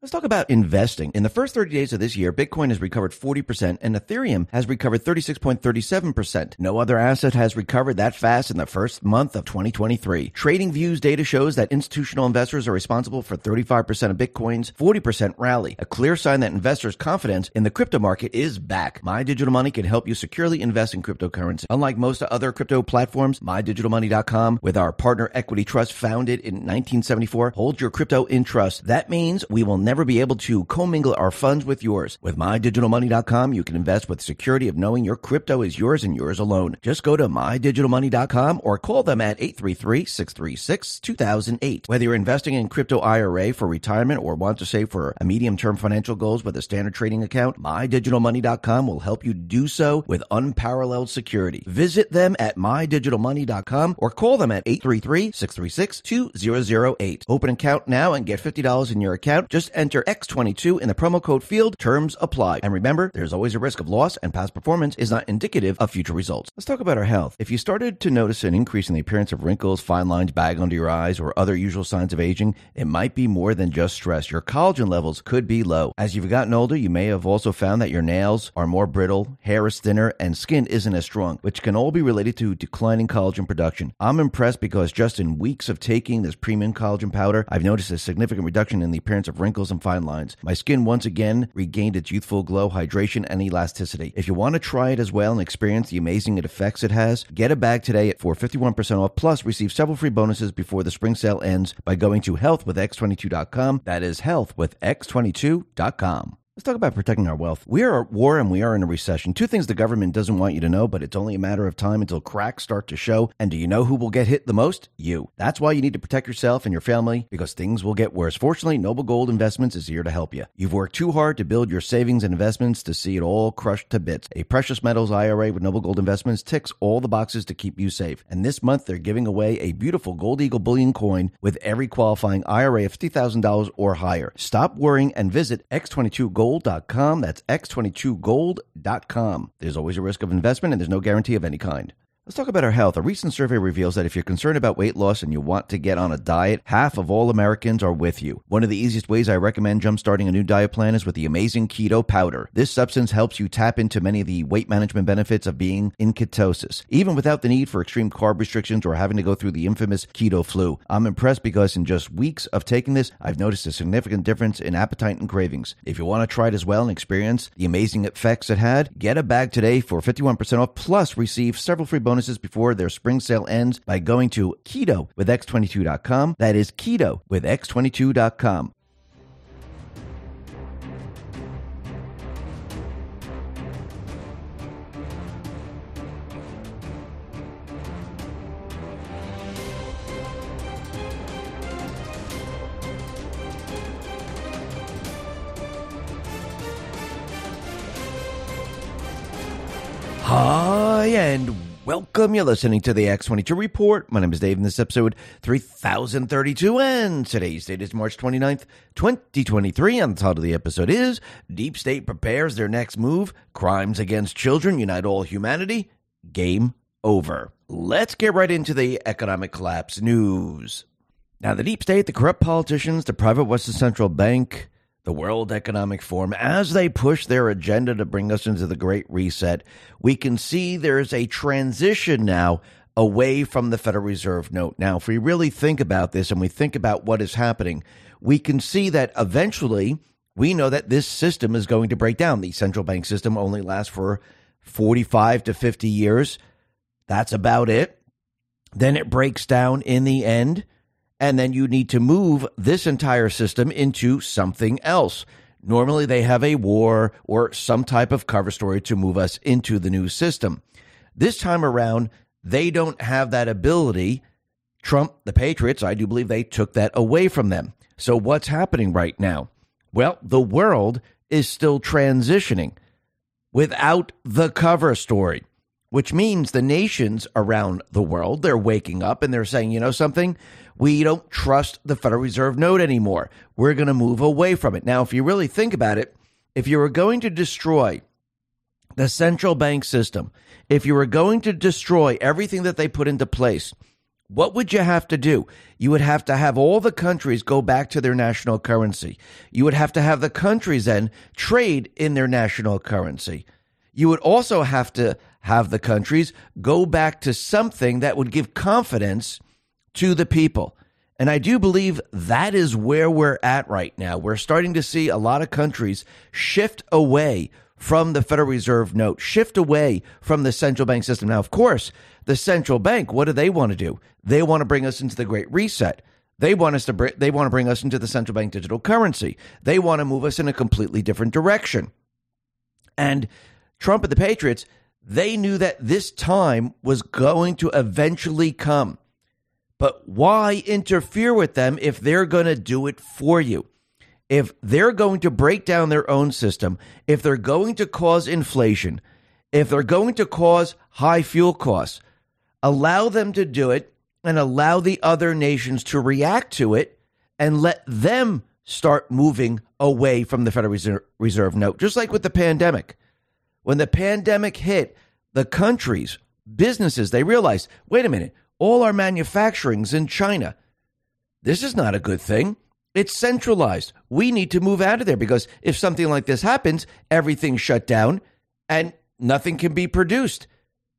Let's talk about investing. In the first 30 days of this year, Bitcoin has recovered 40% and Ethereum has recovered 36.37%. No other asset has recovered that fast in the first month of 2023. TradingView's data shows that institutional investors are responsible for 35% of Bitcoin's 40% rally, a clear sign that investors' confidence in the crypto market is back. My Digital Money can help you securely invest in cryptocurrency. Unlike most other crypto platforms, MyDigitalMoney.com, with our partner Equity Trust founded in 1974, holds your crypto in trust. That means we will never be able to commingle our funds with yours. With MyDigitalMoney.com, you can invest with security of knowing your crypto is yours and yours alone. Just go to MyDigitalMoney.com or call them at 833-636-2008. Whether you're investing in crypto IRA for retirement or want to save for a medium-term financial goals with a standard trading account, MyDigitalMoney.com will help you do so with unparalleled security. Visit them at MyDigitalMoney.com or call them at 833-636-2008. Open an account now and get $50 in your account. Just enter X22 in the promo code field. Terms apply. And remember, there's always a risk of loss, and past performance is not indicative of future results. Let's talk about our health. If you started to notice an increase in the appearance of wrinkles, fine lines, bag under your eyes, or other usual signs of aging, it might be more than just stress. Your collagen levels could be low. As you've gotten older, you may have also found that your nails are more brittle, hair is thinner, and skin isn't as strong, which can all be related to declining collagen production. I'm impressed because just in weeks of taking this premium collagen powder, I've noticed a significant reduction in the appearance of wrinkles and fine lines. My skin once again regained its youthful glow, hydration, and elasticity. If you want to try it as well and experience the amazing effects it has, get a bag today for 51% off, plus receive several free bonuses before the spring sale ends by going to healthwithx22.com. That is healthwithx22.com. Let's talk about protecting our wealth. We are at war and we are in a recession. Two things the government doesn't want you to know, but it's only a matter of time until cracks start to show. And do you know who will get hit the most? You. That's why you need to protect yourself and your family, because things will get worse. Fortunately, Noble Gold Investments is here to help you. You've worked too hard to build your savings and investments to see it all crushed to bits. A precious metals IRA with Noble Gold Investments ticks all the boxes to keep you safe. And this month, they're giving away a beautiful Gold Eagle bullion coin with every qualifying IRA of $50,000 or higher. Stop worrying and visit x22gold.com. That's x22gold.com. There's always a risk of investment and there's no guarantee of any kind. Let's talk about our health. A recent survey reveals that if you're concerned about weight loss and you want to get on a diet, half of all Americans are with you. One of the easiest ways I recommend jumpstarting a new diet plan is with the amazing keto powder. This substance helps you tap into many of the weight management benefits of being in ketosis, even without the need for extreme carb restrictions or having to go through the infamous keto flu. I'm impressed because in just weeks of taking this, I've noticed a significant difference in appetite and cravings. If you want to try it as well and experience the amazing effects it had, get a bag today for 51% off, plus receive several free bonuses before their spring sale ends by going to keto-with-x22.com. That is keto-with-x22.com. Hi, and welcome. You're listening to the X22 Report. My name is Dave, and this episode 3032, and today's date is March 29th, 2023, and the title of the episode is Deep State Prepares Their Next Move, Crimes Against Children Unite All Humanity, Game Over. Let's get right into the economic collapse news. Now, the Deep State, the corrupt politicians, the private Western Central Bank, the World Economic Forum, as they push their agenda to bring us into the Great Reset, we can see there's a transition now away from the Federal Reserve note. Now, if we really think about this and we think about what is happening, we can see that eventually we know that this system is going to break down. The central bank system only lasts for 45 to 50 years. That's about it. Then it breaks down in the end. And then you need to move this entire system into something else. Normally, they have a war or some type of cover story to move us into the new system. This time around, they don't have that ability. Trump, the Patriots, I do believe they took that away from them. So what's happening right now? Well, the world is still transitioning without the cover story, which means the nations around the world, they're waking up and they're saying, you know something? We don't trust the Federal Reserve note anymore. We're going to move away from it. Now, if you really think about it, if you were going to destroy the central bank system, if you were going to destroy everything that they put into place, what would you have to do? You would have to have all the countries go back to their national currency. You would have to have the countries then trade in their national currency. You would also have to have the countries go back to something that would give confidence to the people. And I do believe that is where we're at right now. We're starting to see a lot of countries shift away from the Federal Reserve note, shift away from the central bank system. Now, of course, the central bank, what do they want to do? They want to bring us into the Great Reset. They want to bring us into the central bank digital currency. They want to move us in a completely different direction. And Trump and the Patriots, they knew that this time was going to eventually come. But why interfere with them if they're going to do it for you? If they're going to break down their own system, if they're going to cause inflation, if they're going to cause high fuel costs, allow them to do it and allow the other nations to react to it and let them start moving away from the Federal Reserve note, just like with the pandemic. When the pandemic hit, the countries, businesses, they realized, wait a minute, all our manufacturing's in China. This is not a good thing. It's centralized. We need to move out of there because if something like this happens, everything's shut down and nothing can be produced.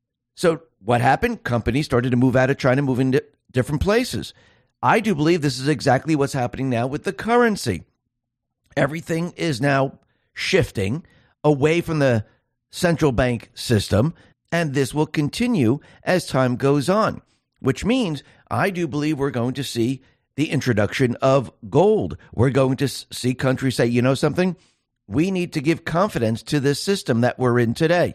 So what happened? Companies started to move out of China, move into different places. I do believe this is exactly what's happening now with the currency. Everything is now shifting away from the central bank system, and this will continue as time goes on, which means I do believe we're going to see the introduction of gold. We're going to see countries say, you know something? We need to give confidence to this system that we're in today.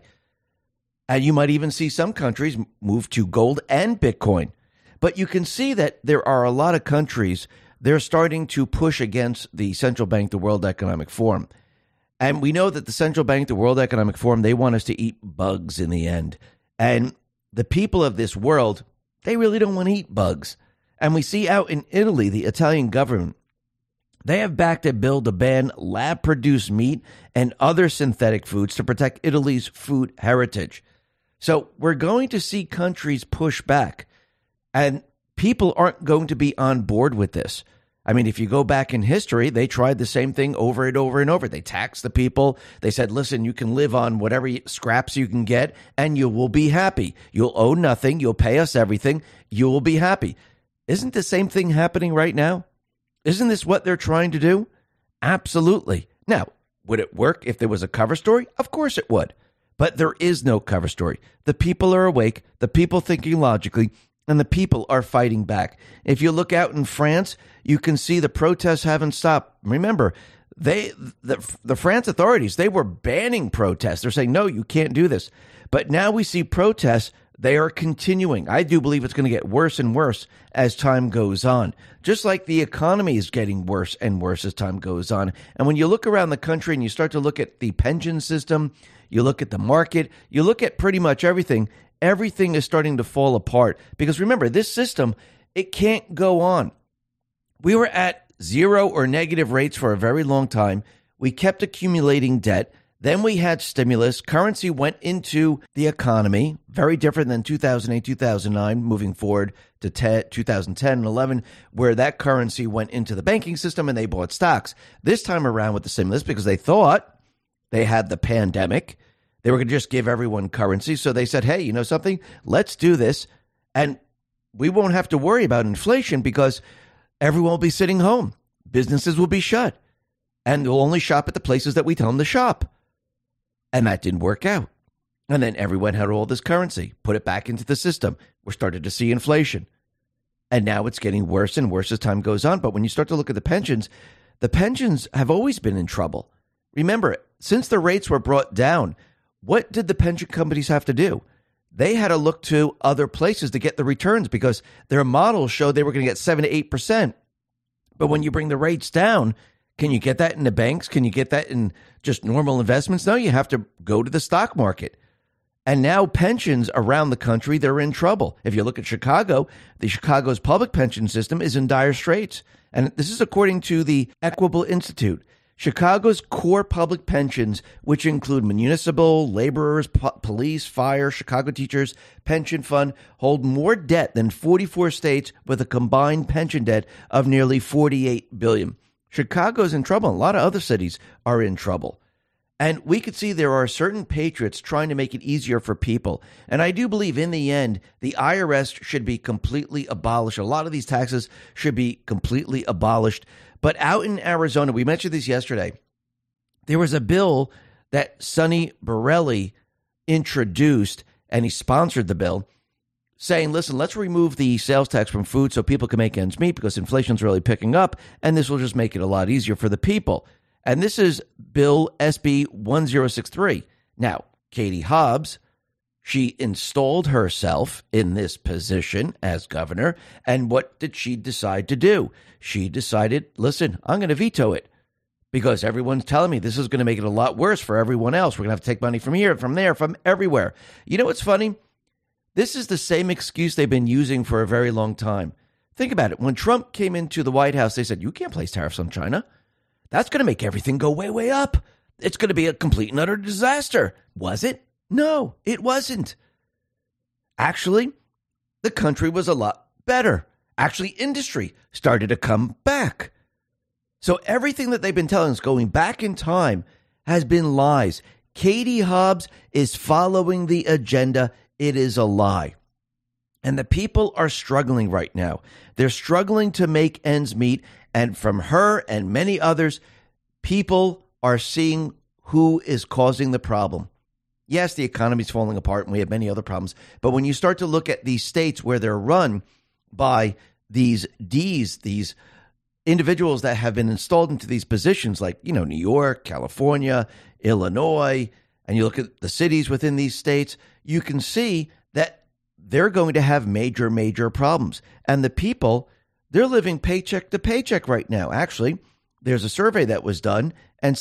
And you might even see some countries move to gold and Bitcoin. But you can see that there are a lot of countries, they're starting to push against the central bank, the World Economic Forum. And we know that the central bank, the World Economic Forum, they want us to eat bugs in the end. And the people of this world, they really don't want to eat bugs. And we see out in Italy, the Italian government, they have backed a bill to ban lab-produced meat and other synthetic foods to protect Italy's food heritage. So we're going to see countries push back, and people aren't going to be on board with this. I mean, if you go back in history, they tried the same thing over and over and over. They taxed the people. They said, listen, you can live on whatever scraps you can get, and you will be happy. You'll owe nothing. You'll pay us everything. You will be happy. Isn't the same thing happening right now? Isn't this what they're trying to do? Absolutely. Now, would it work if there was a cover story? Of course it would. But there is no cover story. The people are awake, the people thinking logically, and the people are fighting back. If you look out in France, you can see the protests haven't stopped. Remember, the France authorities, they were banning protests. They're saying, no, you can't do this. But now we see protests. They are continuing. I do believe it's going to get worse and worse as time goes on, just like the economy is getting worse and worse as time goes on. And when you look around the country and you start to look at the pension system, you look at the market, you look at pretty much everything, everything is starting to fall apart. Because remember, this system, it can't go on. We were at zero or negative rates for a very long time. We kept accumulating debt. Then we had stimulus. Currency went into the economy, very different than 2008, 2009, moving forward to 2010 and 11, where that currency went into the banking system and they bought stocks. This time around with the stimulus, because they thought they had the pandemic, they were going to just give everyone currency. So they said, hey, you know something? Let's do this. And we won't have to worry about inflation because everyone will be sitting home. Businesses will be shut. And they'll only shop at the places that we tell them to shop. And that didn't work out. And then everyone had all this currency, put it back into the system. We're starting to see inflation. And now it's getting worse and worse as time goes on. But when you start to look at the pensions have always been in trouble. Remember, since the rates were brought down, what did the pension companies have to do? They had to look to other places to get the returns because their models showed they were going to get 7 to 8%. But when you bring the rates down, can you get that in the banks? Can you get that in just normal investments? No, you have to go to the stock market. And now pensions around the country, they're in trouble. If you look at Chicago, Chicago's public pension system is in dire straits. And this is according to the Equitable Institute. Chicago's core public pensions, which include municipal, laborers, police, fire, Chicago teachers, pension fund, hold more debt than 44 states with a combined pension debt of nearly $48 billion. Chicago's in trouble. A lot of other cities are in trouble. And we could see there are certain patriots trying to make it easier for people. And I do believe in the end, the IRS should be completely abolished. A lot of these taxes should be completely abolished. But out in Arizona, we mentioned this yesterday, there was a bill that Sonny Borelli introduced, and he sponsored the bill, saying, listen, let's remove the sales tax from food so people can make ends meet because inflation's really picking up, and this will just make it a lot easier for the people. And this is Bill SB 1063. Now, Katie Hobbs, she installed herself in this position as governor, and what did she decide to do? She decided, listen, I'm going to veto it because everyone's telling me this is going to make it a lot worse for everyone else. We're going to have to take money from here, from there, from everywhere. You know what's funny? This is the same excuse they've been using for a very long time. Think about it. When Trump came into the White House, they said, you can't place tariffs on China. That's going to make everything go way, way up. It's going to be a complete and utter disaster. Was it? No, it wasn't. Actually, the country was a lot better. Actually, industry started to come back. So everything that they've been telling us going back in time has been lies. Katie Hobbs is following the agenda. It is a lie. And the people are struggling right now. They're struggling to make ends meet. And from her and many others, people are seeing who is causing the problem. Yes, the economy's falling apart and we have many other problems. But when you start to look at these states where they're run by these Ds, these individuals that have been installed into these positions like, New York, California, Illinois, and you look at the cities within these states, you can see that they're going to have major, major problems. And the people, they're living paycheck to paycheck right now. Actually, there's a survey that was done, and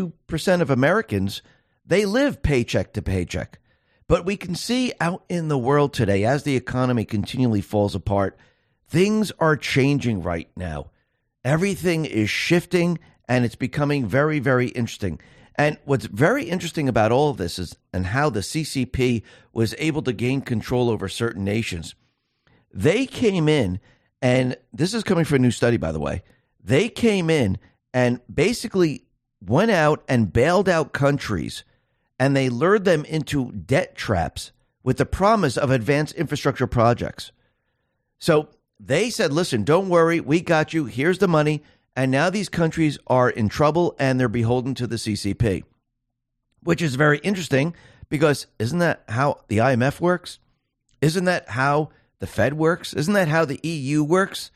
62% of Americans, they live paycheck to paycheck. But we can see out in the world today, as the economy continually falls apart, things are changing right now. Everything is shifting, and it's becoming very, very interesting. And what's very interesting about all of this is and how the CCP was able to gain control over certain nations. They came in, and this is coming from a new study, by the way. They came in and basically went out and bailed out countries, and they lured them into debt traps with the promise of advanced infrastructure projects. So they said, listen, don't worry, we got you. Here's the money. And now these countries are in trouble and they're beholden to the CCP, which is very interesting because isn't that how the IMF works? Isn't that how the Fed works? Isn't that how the EU works?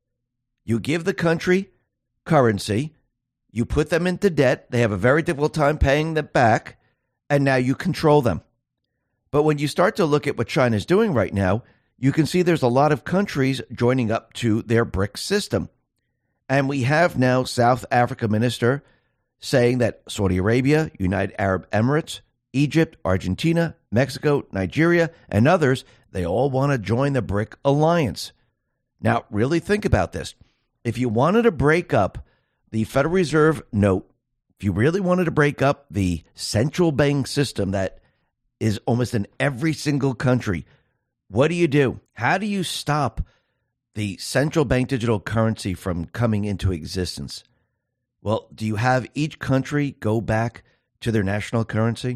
You give the country currency, you put them into debt, they have a very difficult time paying that back, and now you control them. But when you start to look at what China's doing right now, you can see there's a lot of countries joining up to their BRICS system. And we have now South Africa minister saying that Saudi Arabia, United Arab Emirates, Egypt, Argentina, Mexico, Nigeria, and others, they all want to join the BRIC alliance. Now, really think about this. If you wanted to break up the Federal Reserve note, if you really wanted to break up the central bank system that is almost in every single country, what do? How do you stop the central bank digital currency from coming into existence? Well, do you have each country go back to their national currency?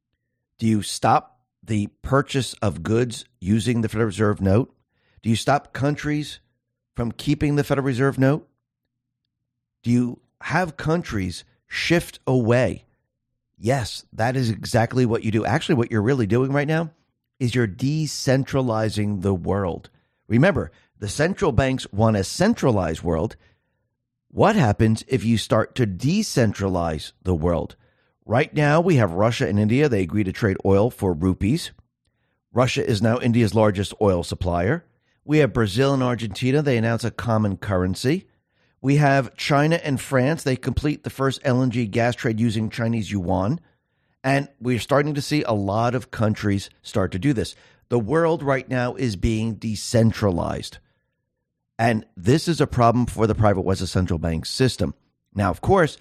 Do you stop the purchase of goods using the Federal Reserve note? Do you stop countries from keeping the Federal Reserve note? Do you have countries shift away? Yes, that is exactly what you do. Actually, what you're really doing right now is you're decentralizing the world. Remember, the central banks want a centralized world. What happens if you start to decentralize the world? Right now, we have Russia and India. They agree to trade oil for rupees. Russia is now India's largest oil supplier. We have Brazil and Argentina. They announce a common currency. We have China and France. They complete the first LNG gas trade using Chinese yuan. And we're starting to see a lot of countries start to do this. The world right now is being decentralized. And this is a problem for the private West central bank system. Now, of course,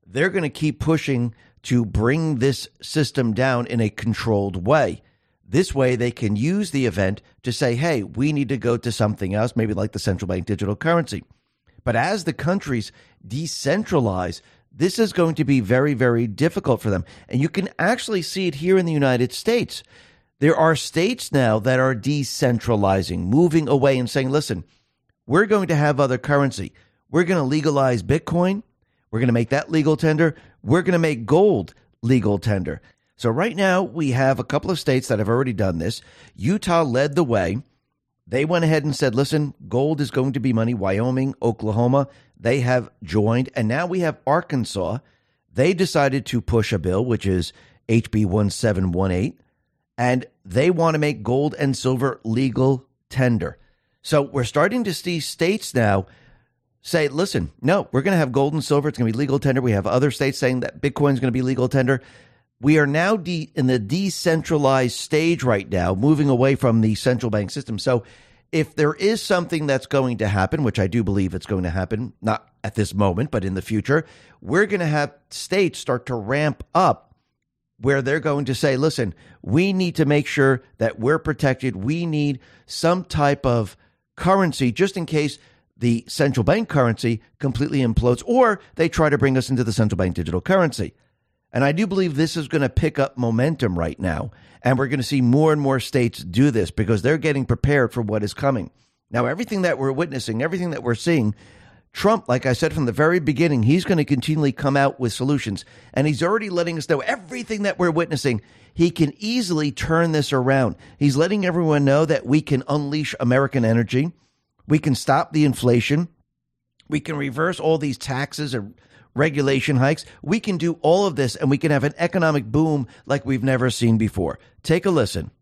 they're going to keep pushing to bring this system down in a controlled way. This way, they can use the event to say, hey, we need to go to something else, maybe like the central bank digital currency. But as the countries decentralize, this is going to be very, very difficult for them. And you can actually see it here in the United States. There are states now that are decentralizing, moving away and saying, listen, we're going to have other currency. We're going to legalize Bitcoin. We're going to make that legal tender. We're going to make gold legal tender. So right now, we have a couple of states that have already done this. Utah led the way. They went ahead and said, listen, gold is going to be money. Wyoming, Oklahoma, they have joined. And now we have Arkansas. They decided to push a bill, which is HB 1718. And they want to make gold and silver legal tender. So we're starting to see states now say, listen, no, we're going to have gold and silver. It's going to be legal tender. We have other states saying that Bitcoin is going to be legal tender. We are now in the decentralized stage right now, moving away from the central bank system. So if there is something that's going to happen, which I do believe it's going to happen, not at this moment, but in the future, we're going to have states start to ramp up where they're going to say, listen, we need to make sure that we're protected. We need some type of currency just in case the central bank currency completely implodes or they try to bring us into the central bank digital currency. And I do believe this is going to pick up momentum right now. And we're going to see more and more states do this because they're getting prepared for what is coming. Now, everything that we're witnessing, everything that we're seeing, Trump, like I said from the very beginning, he's going to continually come out with solutions. And he's already letting us know everything that we're witnessing. He can easily turn this around. He's letting everyone know that we can unleash American energy. We can stop the inflation. We can reverse all these taxes and regulation hikes. We can do all of this and we can have an economic boom like we've never seen before. Take a listen.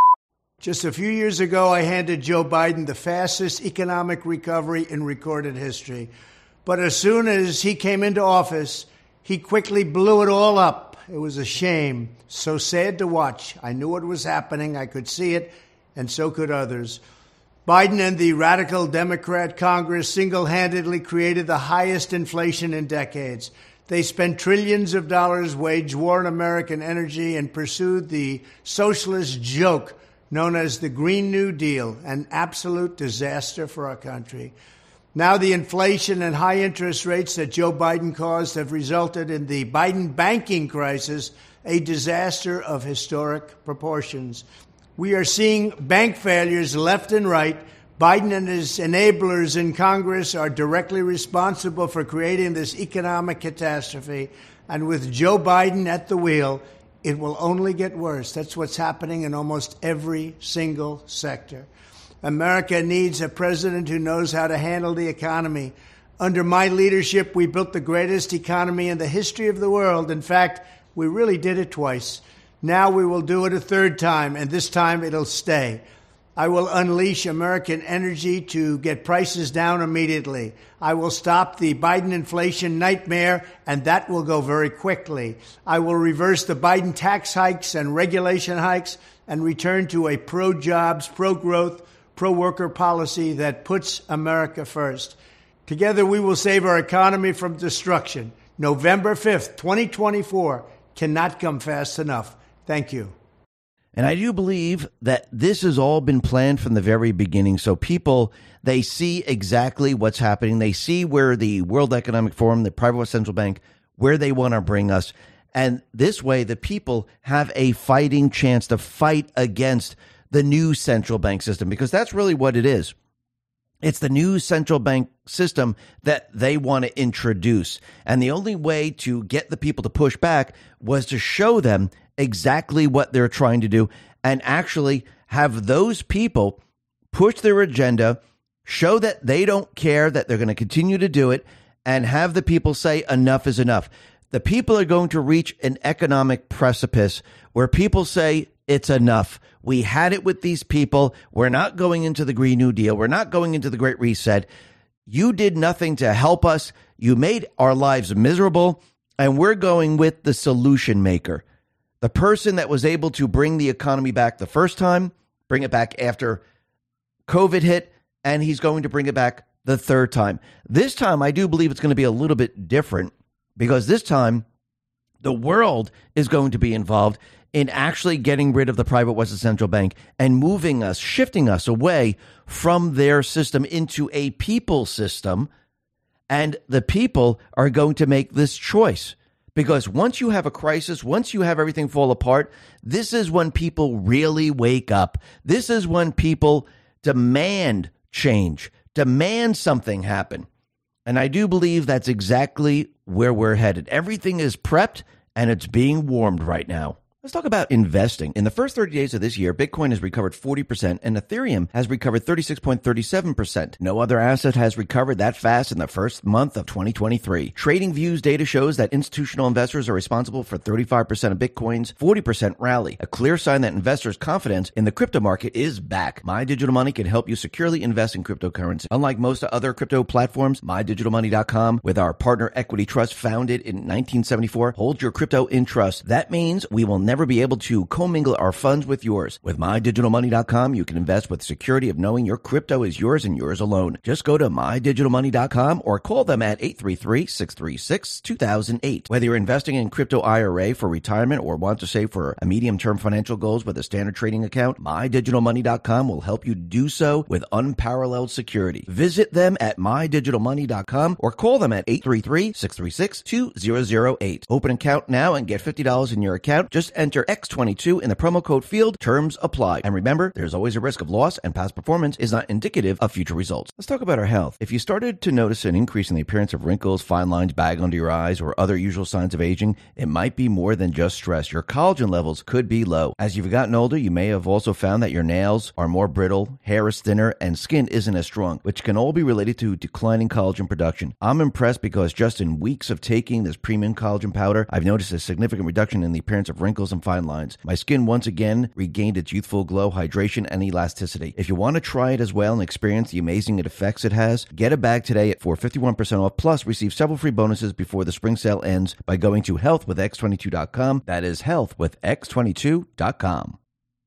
Just a few years ago, I handed Joe Biden the fastest economic recovery in recorded history. But as soon as he came into office, he quickly blew it all up. It was a shame. So sad to watch. I knew what was happening. I could see it, and so could others. Biden and the radical Democrat Congress single-handedly created the highest inflation in decades. They spent trillions of dollars, waged war on American energy, and pursued the socialist joke known as the Green New Deal, an absolute disaster for our country. Now the inflation and high interest rates that Joe Biden caused have resulted in the Biden banking crisis, a disaster of historic proportions. We are seeing bank failures left and right. Biden and his enablers in Congress are directly responsible for creating this economic catastrophe. And with Joe Biden at the wheel, it will only get worse. That's what's happening in almost every single sector. America needs a president who knows how to handle the economy. Under my leadership, we built the greatest economy in the history of the world. In fact, we really did it twice. Now we will do it a third time, and this time it'll stay. I will unleash American energy to get prices down immediately. I will stop the Biden inflation nightmare, and that will go very quickly. I will reverse the Biden tax hikes and regulation hikes and return to a pro-jobs, pro-growth, pro-worker policy that puts America first. Together we will save our economy from destruction. November 5th, 2024 cannot come fast enough. Thank you. And I do believe that this has all been planned from the very beginning. So people, they see exactly what's happening. They see where the World Economic Forum, the private central bank, where they want to bring us. And this way, the people have a fighting chance to fight against the new central bank system, because that's really what it is. It's the new central bank system that they want to introduce. And the only way to get the people to push back was to show them exactly what they're trying to do and actually have those people push their agenda, show that they don't care, that they're going to continue to do it, and have the people say enough is enough. The people are going to reach an economic precipice where people say it's enough. We had it with these people. We're not going into the Green New Deal. We're not going into the Great Reset. You did nothing to help us. You made our lives miserable, and we're going with the solution maker. The person that was able to bring the economy back the first time, bring it back after COVID hit, and he's going to bring it back the third time. This time, I do believe it's going to be a little bit different because this time the world is going to be involved in actually getting rid of the private Western Central Bank and moving us, shifting us away from their system into a people system. And the people are going to make this choice. Because once you have a crisis, once you have everything fall apart, this is when people really wake up. This is when people demand change, demand something happen. And I do believe that's exactly where we're headed. Everything is prepped and it's being warmed right now. Let's talk about investing. In the first 30 days of this year, Bitcoin has recovered 40% and Ethereum has recovered 36.37%. No other asset has recovered that fast in the first month of 2023. TradingView's data shows that institutional investors are responsible for 35% of Bitcoin's 40% rally, a clear sign that investors' confidence in the crypto market is back. My Digital Money can help you securely invest in cryptocurrency. Unlike most other crypto platforms, MyDigitalMoney.com, with our partner Equity Trust founded in 1974, holds your crypto in trust. That means we will never be able to commingle our funds with yours. With MyDigitalMoney.com, you can invest with security of knowing your crypto is yours and yours alone. Just go to MyDigitalMoney.com or call them at 833-636-2008. Whether you're investing in crypto IRA for retirement or want to save for a medium-term financial goals with a standard trading account, MyDigitalMoney.com will help you do so with unparalleled security. Visit them at MyDigitalMoney.com or call them at 833-636-2008. Open an account now and get $50 in your account. Just enter X22 in the promo code field. Terms apply. And remember, there's always a risk of loss and past performance is not indicative of future results. Let's talk about our health. If you started to notice an increase in the appearance of wrinkles, fine lines, bag under your eyes, or other usual signs of aging, it might be more than just stress. Your collagen levels could be low. As you've gotten older, you may have also found that your nails are more brittle, hair is thinner, and skin isn't as strong, which can all be related to declining collagen production. I'm impressed because just in weeks of taking this premium collagen powder, I've noticed a significant reduction in the appearance of wrinkles and fine lines. My skin once again regained its youthful glow, hydration, and elasticity. If you want to try it as well and experience the amazing effects it has, get a bag today for 51% off, plus receive several free bonuses before the spring sale ends by going to healthwithx22.com. That is healthwithx22.com.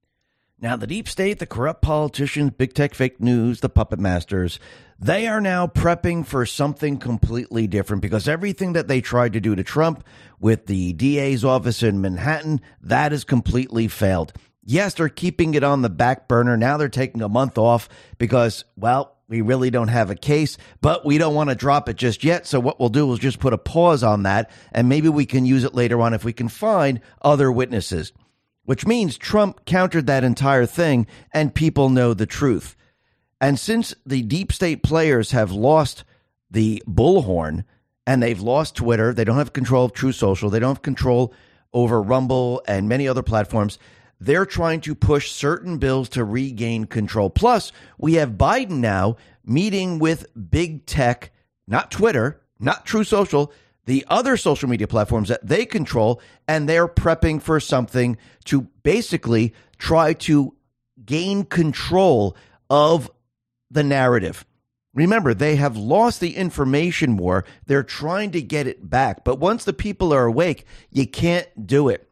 Now, the deep state, the corrupt politicians, big tech fake news, the puppet masters, they are now prepping for something completely different because everything that they tried to do to Trump with the DA's office in Manhattan, that has completely failed. Yes, they're keeping it on the back burner. Now they're taking a month off because, well, we really don't have a case, but we don't want to drop it just yet. So what we'll do is just put a pause on that, and maybe we can use it later on if we can find other witnesses. Which means Trump countered that entire thing and people know the truth. And since the deep state players have lost the bullhorn and they've lost Twitter, they don't have control of True Social, they don't have control over Rumble and many other platforms, they're trying to push certain bills to regain control. Plus, we have Biden now meeting with big tech, not Twitter, not True Social, the other social media platforms that they control, and they're prepping for something to basically try to gain control of the narrative. Remember, they have lost the information war. They're trying to get it back. But once the people are awake, you can't do it.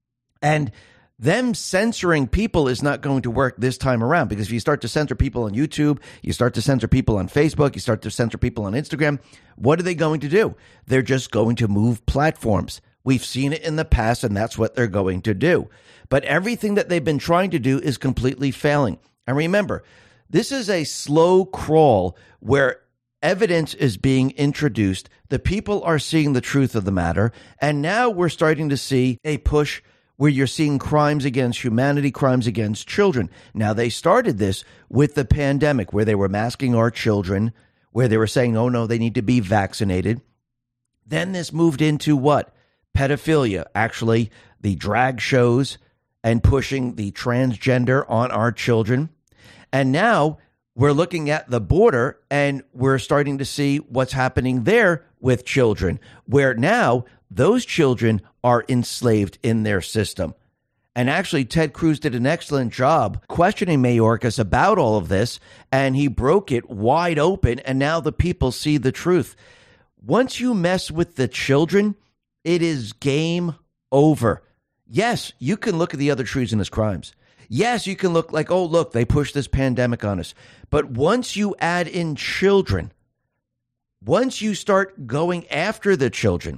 And them censoring people is not going to work this time around, because if you start to censor people on YouTube, you start to censor people on Facebook, you start to censor people on Instagram, what are they going to do? They're just going to move platforms. We've seen it in the past, and that's what they're going to do. But everything that they've been trying to do is completely failing. And remember, this is a slow crawl where evidence is being introduced. The people are seeing the truth of the matter. And now we're starting to see a push where you're seeing crimes against humanity, crimes against children. Now, they started this with the pandemic, where they were masking our children, where they were saying, oh, no, they need to be vaccinated. Then this moved into what? Pedophilia, actually, the drag shows and pushing the transgender on our children. And now we're looking at the border, and we're starting to see what's happening there with children, where now those children are enslaved in their system. And actually, Ted Cruz did an excellent job questioning Mayorkas about all of this, and he broke it wide open, and now the people see the truth. Once you mess with the children, it is game over. Yes, you can look at the other treasonous crimes. Yes, you can look like, oh, look, they pushed this pandemic on us. But once you add in children, once you start going after the children,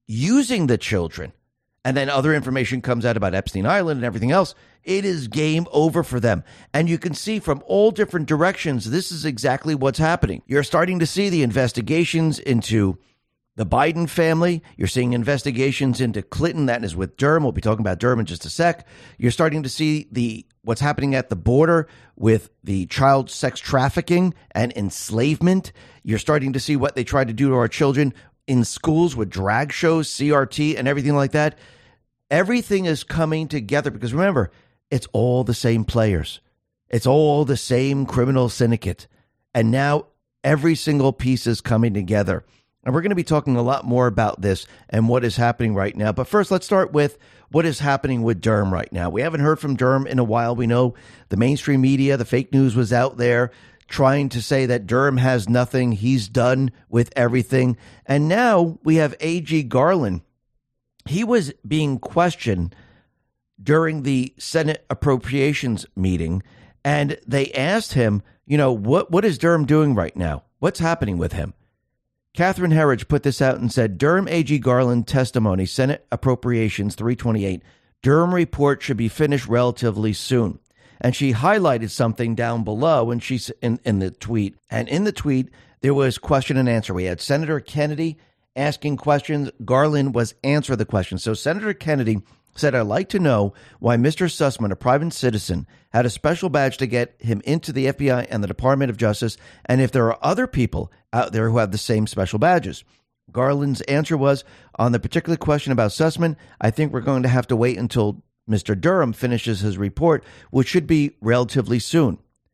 using the children, and then other information comes out about Epstein Island and everything else, it is game over for them. And you can see from all different directions, this is exactly what's happening. You're starting to see the investigations into the Biden family. You're seeing investigations into Clinton. That is with Durham. We'll be talking about Durham in just a sec. You're starting to see what's happening at the border with the child sex trafficking and enslavement. You're starting to see what they try to do to our children in schools with drag shows, CRT, and everything like that. Everything is coming together because remember, it's all the same players. It's all the same criminal syndicate. And now every single piece is coming together. And we're going to be talking a lot more about this and what is happening right now. But first, let's start with what is happening with Durham right now. We haven't heard from Durham in a while. We know the mainstream media, the fake news was out there trying to say that Durham has nothing. He's done with everything. And now we have A.G. Garland. He was being questioned during the Senate appropriations meeting. And they asked him, what is Durham doing right now? What's happening with him? Catherine Herridge put this out and said, Durham A.G. Garland testimony, Senate Appropriations 328. Durham report should be finished relatively soon. And she highlighted something down below and she's in the tweet. And in the tweet, there was question and answer. We had Senator Kennedy asking questions. Garland was answering the questions. So Senator Kennedy said, I'd like to know why Mr. Sussman, a private citizen, had a special badge to get him into the FBI and the Department of Justice, and if there are other people out there who have the same special badges. Garland's answer was, on the particular question about Sussman, I think we're going to have to wait until Mr. Durham finishes his report, which should be relatively soon.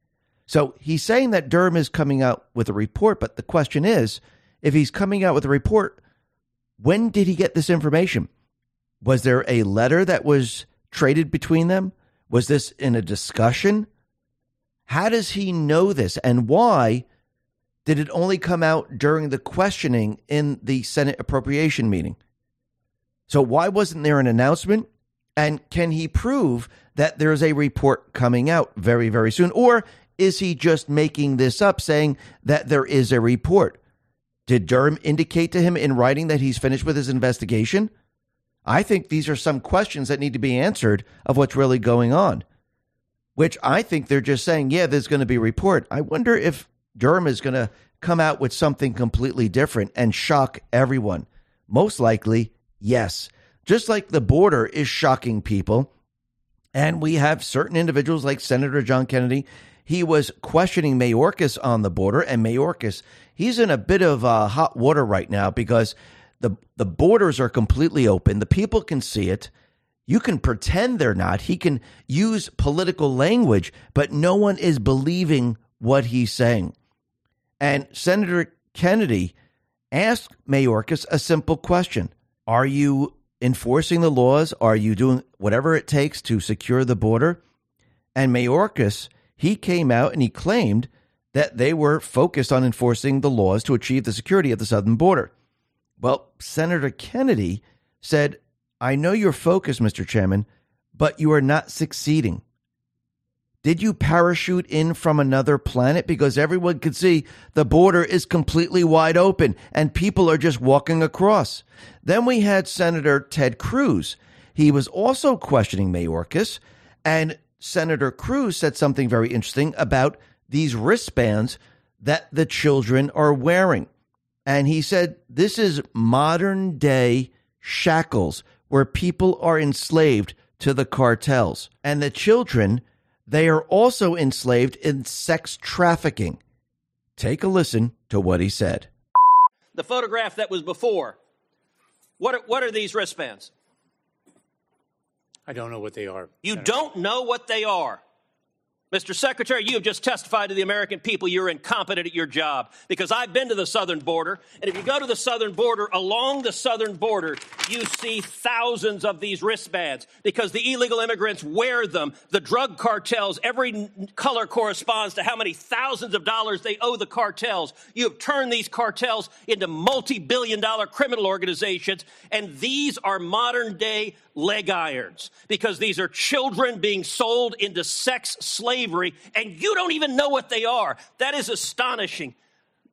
So he's saying that Durham is coming out with a report, but the question is, if he's coming out with a report, when did he get this information? Was there a letter that was traded between them? Was this in a discussion? How does he know this? And why did it only come out during the questioning in the Senate appropriation meeting? So why wasn't there an announcement? And can he prove that there's a report coming out very, very soon? Or is he just making this up, saying that there is a report? Did Durham indicate to him in writing that he's finished with his investigation? I think these are some questions that need to be answered of what's really going on, which I think they're just saying, yeah, there's going to be a report. I wonder if Durham is going to come out with something completely different and shock everyone. Most likely, yes. Just like the border is shocking people. And we have certain individuals like Senator John Kennedy. He was questioning Mayorkas on the border, and Mayorkas, he's in a bit of hot water right now because the borders are completely open. The people can see it. You can pretend they're not. He can use political language, but no one is believing what he's saying. And Senator Kennedy asked Mayorkas a simple question. Are you enforcing the laws? Are you doing whatever it takes to secure the border? And Mayorkas, he came out and he claimed that they were focused on enforcing the laws to achieve the security of the southern border. Well, Senator Kennedy said, I know you're focused, Mr. Chairman, but you are not succeeding. Did you parachute in from another planet? Because everyone could see the border is completely wide open and people are just walking across. Then we had Senator Ted Cruz. He was also questioning Mayorkas, and Senator Cruz said something very interesting about these wristbands that the children are wearing. And he said, this is modern day shackles where people are enslaved to the cartels. And the children, they are also enslaved in sex trafficking. Take a listen to what he said. The photograph that was before, what are these wristbands? I don't know what they are. You Senator. don't know what they are. Mr. Secretary, you have just testified to the American people you're incompetent at your job, because I've been to the southern border, and if you go to the southern border, along the southern border, you see thousands of these wristbands because the illegal immigrants wear them. The drug cartels, every color corresponds to how many thousands of dollars they owe the cartels. You have turned these cartels into multi-billion-dollar criminal organizations, and these are modern-day leg irons because these are children being sold into sex slavery, and you don't even know what they are. That is astonishing.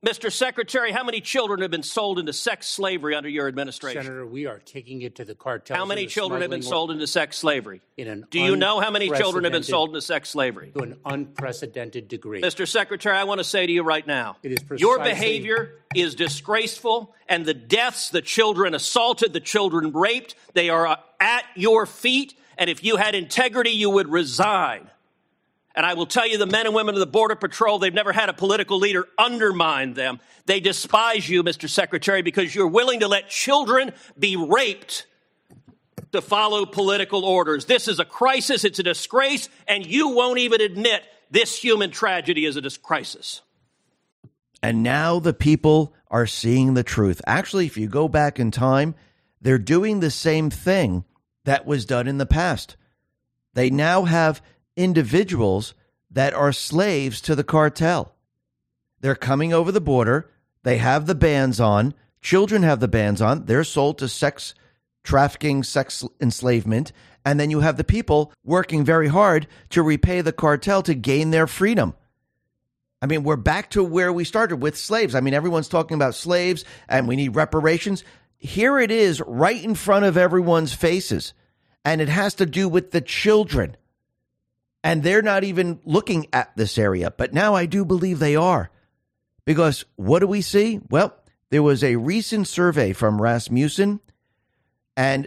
Mr. Secretary, how many children have been sold into sex slavery under your administration? Senator, we are taking it to the cartels. How many children have been sold into sex slavery? Do Do you know how many children have been sold into sex slavery? To an unprecedented degree. Mr. Secretary, I want to say to you right now, It is your precisely- behavior is disgraceful, and the deaths, the children assaulted, the children raped, they are at your feet, and if you had integrity, you would resign. And I will tell you, the men and women of the Border Patrol, they've never had a political leader undermine them. They despise you, Mr. Secretary, because you're willing to let children be raped to follow political orders. This is a crisis. It's a disgrace. And you won't even admit this human tragedy is a crisis. And now the people are seeing the truth. Actually, if you go back in time, they're doing the same thing that was done in the past. They now have individuals that are slaves to the cartel. They're coming over the border. They have the bans on. Children have the bans on. They're sold to sex trafficking, sex enslavement. And then you have the people working very hard to repay the cartel to gain their freedom. I mean, we're back to where we started with slaves. I mean, everyone's talking about slaves and we need reparations. Here it is right in front of everyone's faces. And it has to do with the children. And they're not even looking at this area. But now I do believe they are. Because what do we see? Well, there was a recent survey from Rasmussen, and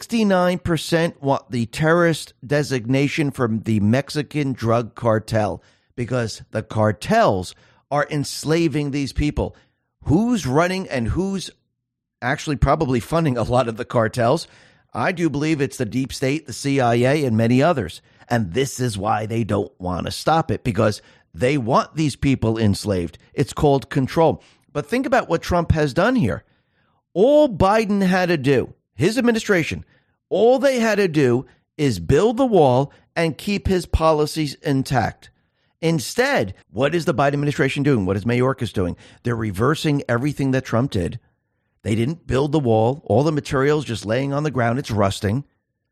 69% want the terrorist designation from the Mexican drug cartel, because the cartels are enslaving these people. Who's running and who's actually probably funding a lot of the cartels? I do believe it's the deep state, the CIA, and many others. And this is why they don't want to stop it, because they want these people enslaved. It's called control. But think about what Trump has done here. All Biden had to do, his administration, all they had to do is build the wall and keep his policies intact. Instead, what is the Biden administration doing? What is Mayorkas doing? They're reversing everything that Trump did. They didn't build the wall. All the materials just laying on the ground. It's rusting.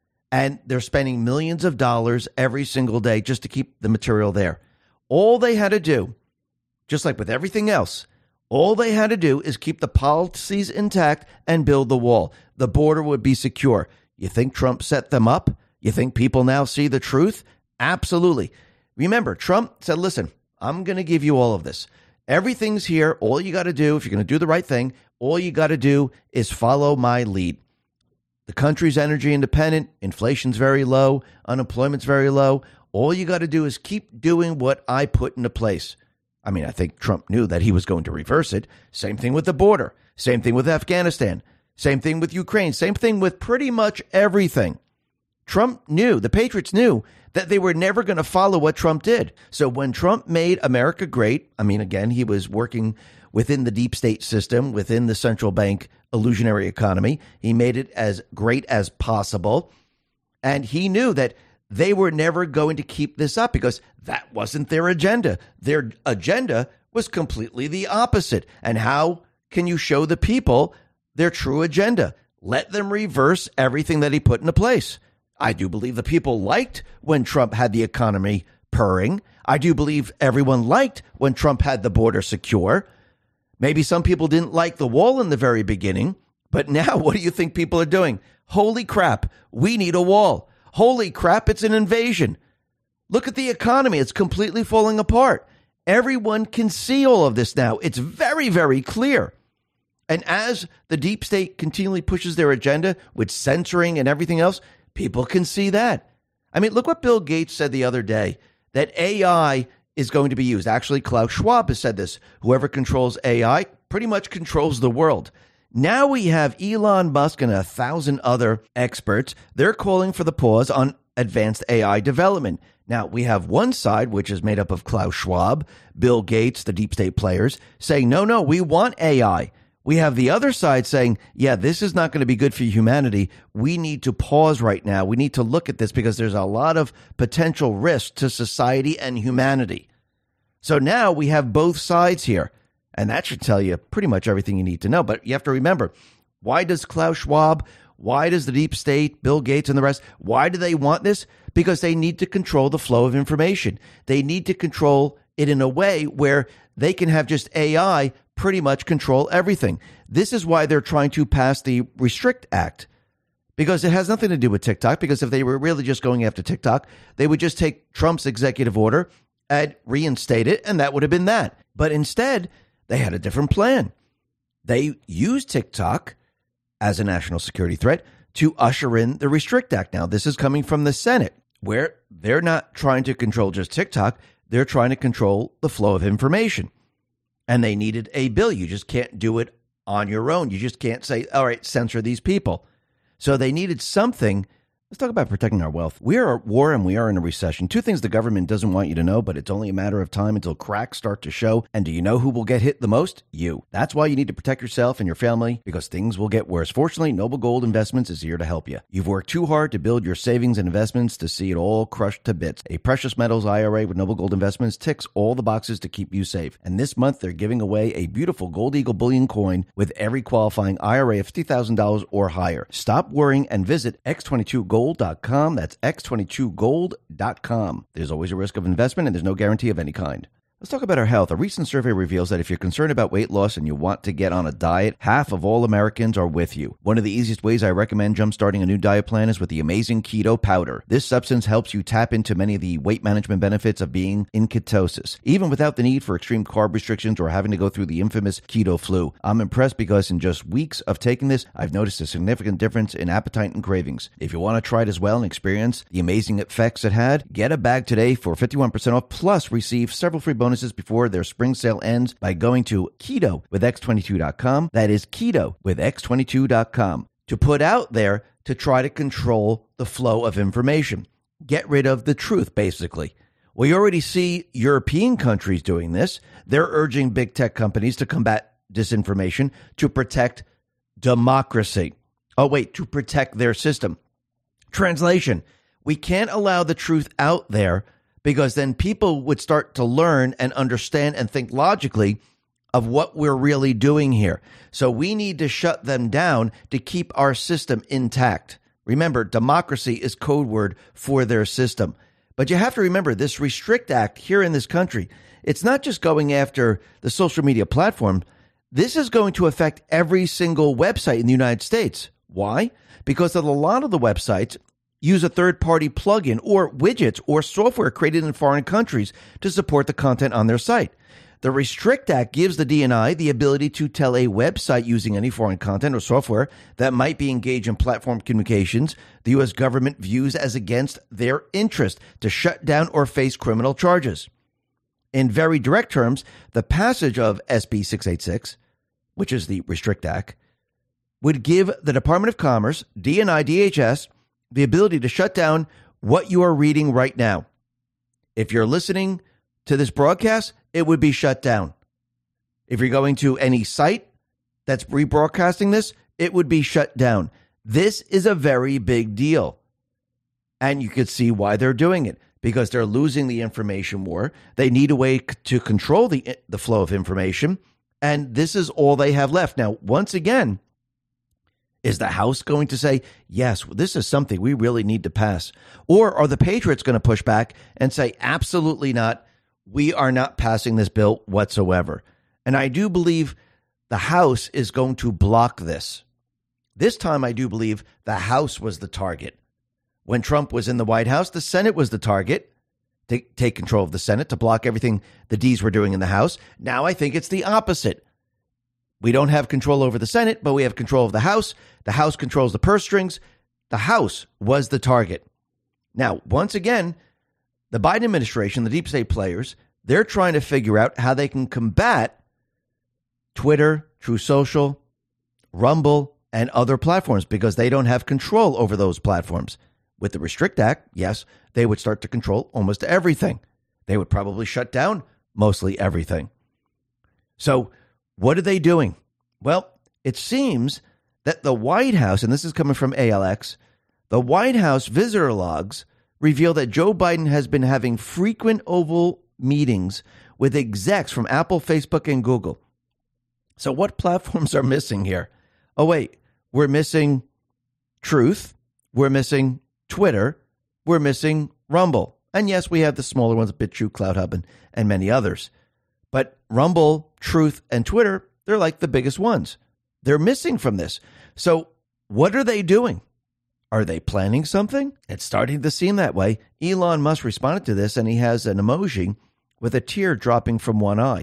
And they're spending millions of dollars every single day just to keep the material there. All they had to do, just like with everything else, all they had to do is keep the policies intact and build the wall. The border would be secure. You think Trump set them up? You think people now see the truth? Absolutely. Remember, Trump said, listen, I'm going to give you all of this. Everything's here. All you got to do, if you're going to do the right thing, all you got to do is follow my lead. The country's energy independent. Inflation's very low. Unemployment's very low. All you got to do is keep doing what I put into place. I mean, I think Trump knew that he was going to reverse it. Same thing with the border. Same thing with Afghanistan. Same thing with Ukraine. Same thing with pretty much everything. Trump knew, the Patriots knew, that they were never going to follow what Trump did. So when Trump made America great, I mean, again, he was working within the deep state system, within the central bank illusionary economy. He made it as great as possible. And he knew that they were never going to keep this up because that wasn't their agenda. Their agenda was completely the opposite. And how can you show the people their true agenda? Let them reverse everything that he put into place. I do believe the people liked when Trump had the economy purring. I do believe everyone liked when Trump had the border secure. Maybe some people didn't like the wall in the very beginning, but now what do you think people are doing? Holy crap, we need a wall. Holy crap, it's an invasion. Look at the economy. It's completely falling apart. Everyone can see all of this now. It's very, very clear. And as the deep state continually pushes their agenda with censoring and everything else, people can see that. I mean, look what Bill Gates said the other day, that AI is going to be used. Actually, Klaus Schwab has said this. Whoever controls AI pretty much controls the world. Now we have Elon Musk and 1,000 other experts. They're calling for the pause on advanced AI development. Now, we have one side, which is made up of Klaus Schwab, Bill Gates, the deep state players, saying, no, we want AI. We have the other side saying, yeah, this is not going to be good for humanity. We need to pause right now. We need to look at this because there's a lot of potential risk to society and humanity. So now we have both sides here. And that should tell you pretty much everything you need to know. But you have to remember, why does Klaus Schwab, why does the deep state, Bill Gates and the rest, why do they want this? Because they need to control the flow of information. They need to control it in a way where they can have just AI pretty much control everything. This is why they're trying to pass the Restrict Act, because it has nothing to do with TikTok, because if they were really just going after TikTok, they would just take Trump's executive order and reinstate it, and that would have been that. But instead, they had a different plan. They used TikTok as a national security threat to usher in the Restrict Act. Now, this is coming from the Senate, where they're not trying to control just TikTok. They're trying to control the flow of information. And they needed a bill. You just can't do it on your own. You just can't say, all right, censor these people. So they needed something. Let's talk about protecting our wealth. We are at war and we are in a recession. Two things the government doesn't want you to know, but it's only a matter of time until cracks start to show. And do you know who will get hit the most? You. That's why you need to protect yourself and your family, because things will get worse. Fortunately, Noble Gold Investments is here to help you. You've worked too hard to build your savings and investments to see it all crushed to bits. A precious metals IRA with Noble Gold Investments ticks all the boxes to keep you safe. And this month, they're giving away a beautiful Gold Eagle bullion coin with every qualifying IRA of $50,000 or higher. Stop worrying and visit x22gold.com. That's x22gold.com. There's always a risk of investment and there's no guarantee of any kind. Let's talk about our health. A recent survey reveals that if you're concerned about weight loss and you want to get on a diet, half of all Americans are with you. One of the easiest ways I recommend jumpstarting a new diet plan is with the amazing keto powder. This substance helps you tap into many of the weight management benefits of being in ketosis, even without the need for extreme carb restrictions or having to go through the infamous keto flu. I'm impressed because in just weeks of taking this, I've noticed a significant difference in appetite and cravings. If you want to try it as well and experience the amazing effects it had, get a bag today for 51% off, plus receive several free bonuses before their spring sale ends by going to keto-with-x22.com. That is keto-with-x22.com. To put out there to try to control the flow of information. Get rid of the truth, basically. We already see European countries doing this. They're urging big tech companies to combat disinformation to protect democracy. To protect their system. Translation: we can't allow the truth out there, because then people would start to learn and understand and think logically of what we're really doing here. So we need to shut them down to keep our system intact. Remember, democracy is code word for their system. But you have to remember, this Restrict Act here in this country, it's not just going after the social media platform. This is going to affect every single website in the United States. Why? Because a lot of the websites use a third-party plugin or widgets or software created in foreign countries to support the content on their site. The Restrict Act gives the DNI the ability to tell a website using any foreign content or software that might be engaged in platform communications the U.S. government views as against their interest to shut down or face criminal charges. In very direct terms, the passage of SB 686, which is the Restrict Act, would give the Department of Commerce, DNI, DHS, the ability to shut down what you are reading right now. If you're listening to this broadcast, it would be shut down. If you're going to any site that's rebroadcasting this, it would be shut down. This is a very big deal. And you could see why they're doing it, because they're losing the information war. They need a way to control the flow of information. And this is all they have left. Now, once again, is the House going to say, yes, this is something we really need to pass? Or are the Patriots going to push back and say, absolutely not, we are not passing this bill whatsoever? And I do believe the House is going to block this. This time, I do believe the House was the target. When Trump was in the White House, the Senate was the target to take control of the Senate, to block everything the D's were doing in the House. Now I think it's the opposite. We don't have control over the Senate, but we have control of the House. The House controls the purse strings. The House was the target. Now, once again, the Biden administration, the deep state players, they're trying to figure out how they can combat Twitter, Truth Social, Rumble, and other platforms, because they don't have control over those platforms. With the Restrict Act, yes, they would start to control almost everything. They would probably shut down mostly everything. So what are they doing? Well, it seems that the White House, and this is coming from ALX, the White House visitor logs reveal that Joe Biden has been having frequent Oval meetings with execs from Apple, Facebook, and Google. So what platforms are missing here? Oh, wait, we're missing Truth. We're missing Twitter. We're missing Rumble. And yes, we have the smaller ones, BitChute, CloudHub, and many others. But Rumble, Truth, and Twitter, They're like the biggest ones. They're missing from this. So what are they doing? Are they planning something? It's starting to seem that way. Elon Musk responded to this, and he has an emoji with a tear dropping from one eye.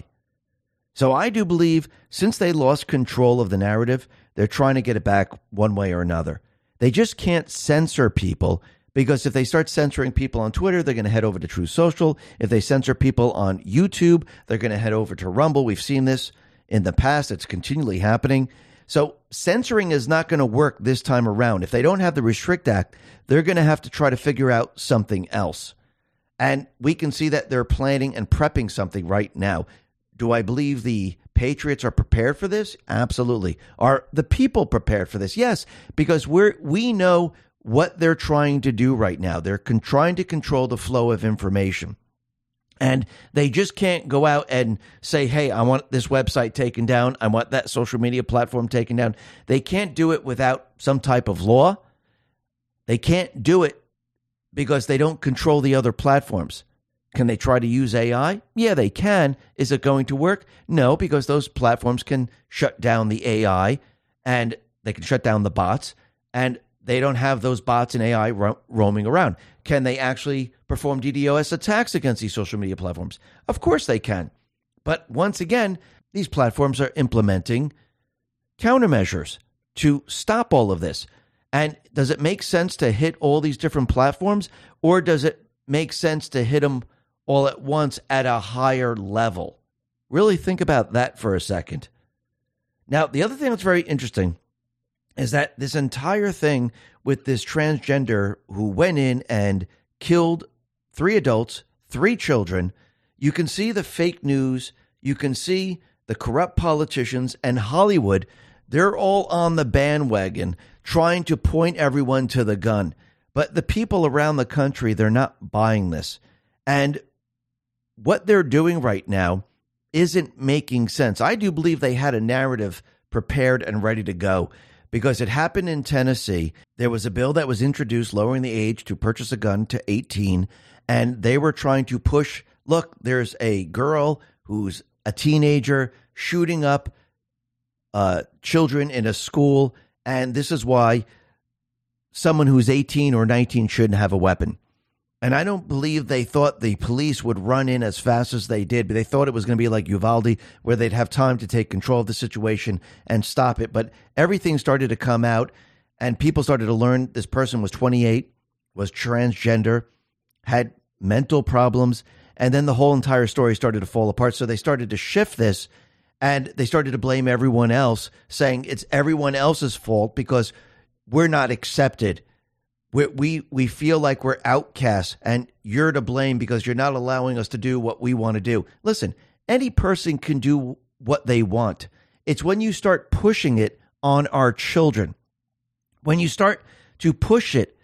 So I do believe since they lost control of the narrative, they're trying to get it back one way or another. They just can't censor people, because if they start censoring people on Twitter, they're going to head over to Truth Social. If they censor people on YouTube, they're going to head over to Rumble. We've seen this in the past. It's continually happening. So censoring is not going to work this time around. If they don't have the Restrict Act, they're going to have to try to figure out something else. And we can see that they're planning and prepping something right now. Do I believe the patriots are prepared for this? Absolutely. Are the people prepared for this? Yes, because we know what they're trying to do right now. They're trying to control the flow of information. And they just can't go out and say, hey, I want this website taken down. I want that social media platform taken down. They can't do it without some type of law. They can't do it because they don't control the other platforms. Can they try to use AI? Yeah, they can. Is it going to work? No, because those platforms can shut down the AI and they can shut down the bots, and they don't have those bots and AI roaming around. Can they actually perform DDoS attacks against these social media platforms? Of course they can. But once again, these platforms are implementing countermeasures to stop all of this. And does it make sense to hit all these different platforms, or does it make sense to hit them all at once at a higher level? Really think about that for a second. Now, the other thing that's very interesting is that this entire thing with this transgender who went in and killed 3 adults, 3 children, you can see the fake news, you can see the corrupt politicians, and Hollywood, they're all on the bandwagon trying to point everyone to the gun. But the people around the country, they're not buying this. And what they're doing right now isn't making sense. I do believe they had a narrative prepared and ready to go, because it happened in Tennessee. There was a bill that was introduced lowering the age to purchase a gun to 18, and they were trying to push, look, there's a girl who's a teenager shooting up children in a school, and this is why someone who's 18 or 19 shouldn't have a weapon. And I don't believe they thought the police would run in as fast as they did, but they thought it was going to be like Uvalde, where they'd have time to take control of the situation and stop it. But everything started to come out, and people started to learn this person was 28, was transgender, had mental problems, and then the whole entire story started to fall apart. So they started to shift this, and they started to blame everyone else, saying it's everyone else's fault because we're not accepted. We feel like we're outcasts, and you're to blame because you're not allowing us to do what we want to do. Listen, any person can do what they want. It's when you start pushing it on our children, when you start to push it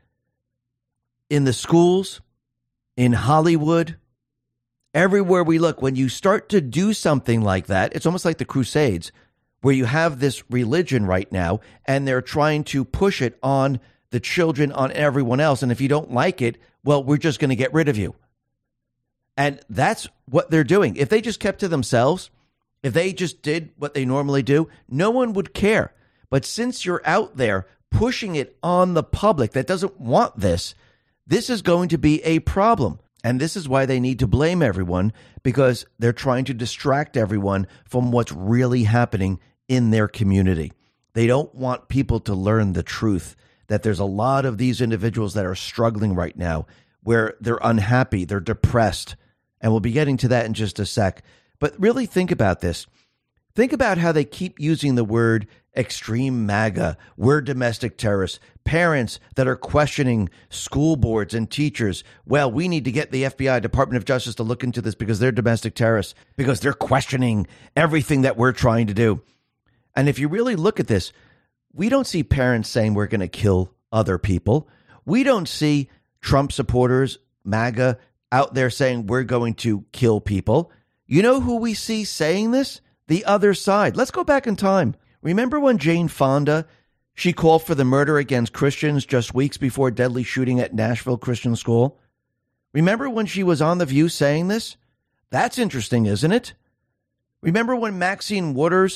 in the schools, in Hollywood, everywhere we look, when you start to do something like that, it's almost like the Crusades, where you have this religion right now, and they're trying to push it on the children, on everyone else. And if you don't like it, well, we're just going to get rid of you. And that's what they're doing. If they just kept to themselves, if they just did what they normally do, no one would care. But since you're out there pushing it on the public that doesn't want this, this is going to be a problem. And this is why they need to blame everyone, because they're trying to distract everyone from what's really happening in their community. They don't want people to learn the truth, that there's a lot of these individuals that are struggling right now, where they're unhappy, they're depressed. And we'll be getting to that in just a sec. But really think about this. Think about how they keep using the word extreme MAGA. We're domestic terrorists. Parents that are questioning school boards and teachers. Well, we need to get the FBI, Department of Justice, to look into this because they're domestic terrorists, because they're questioning everything that we're trying to do. And if you really look at this, we don't see parents saying we're going to kill other people. We don't see Trump supporters, MAGA, out there saying we're going to kill people. You know who we see saying this? The other side. Let's go back in time. Remember when Jane Fonda, she called for the murder against Christians just weeks before deadly shooting at Nashville Christian School? Remember when she was on The View saying this? That's interesting, isn't it? Remember when Maxine Waters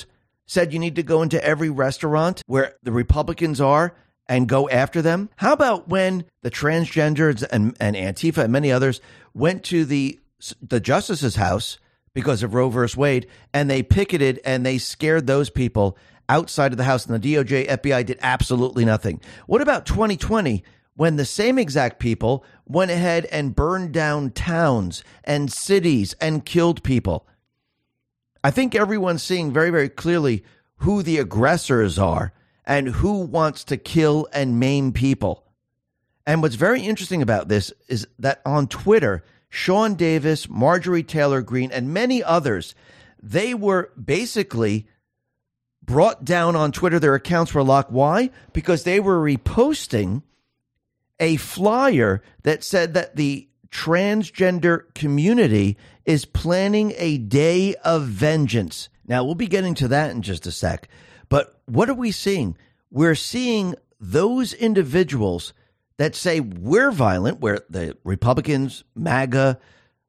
said you need to go into every restaurant where the Republicans are and go after them? How about when the transgenders and Antifa and many others went to the justice's house because of Roe versus Wade, and they picketed and they scared those people outside of the house, and the DOJ, FBI did absolutely nothing? What about 2020, when the same exact people went ahead and burned down towns and cities and killed people? I think everyone's seeing very, very clearly who the aggressors are and who wants to kill and maim people. And what's very interesting about this is that on Twitter, Sean Davis, Marjorie Taylor Greene, and many others, they were basically brought down on Twitter. Their accounts were locked. Why? Because they were reposting a flyer that said that the transgender community is planning a day of vengeance. Now, we'll be getting to that in just a sec. But what are we seeing? We're seeing those individuals that say we're violent, where the Republicans, MAGA,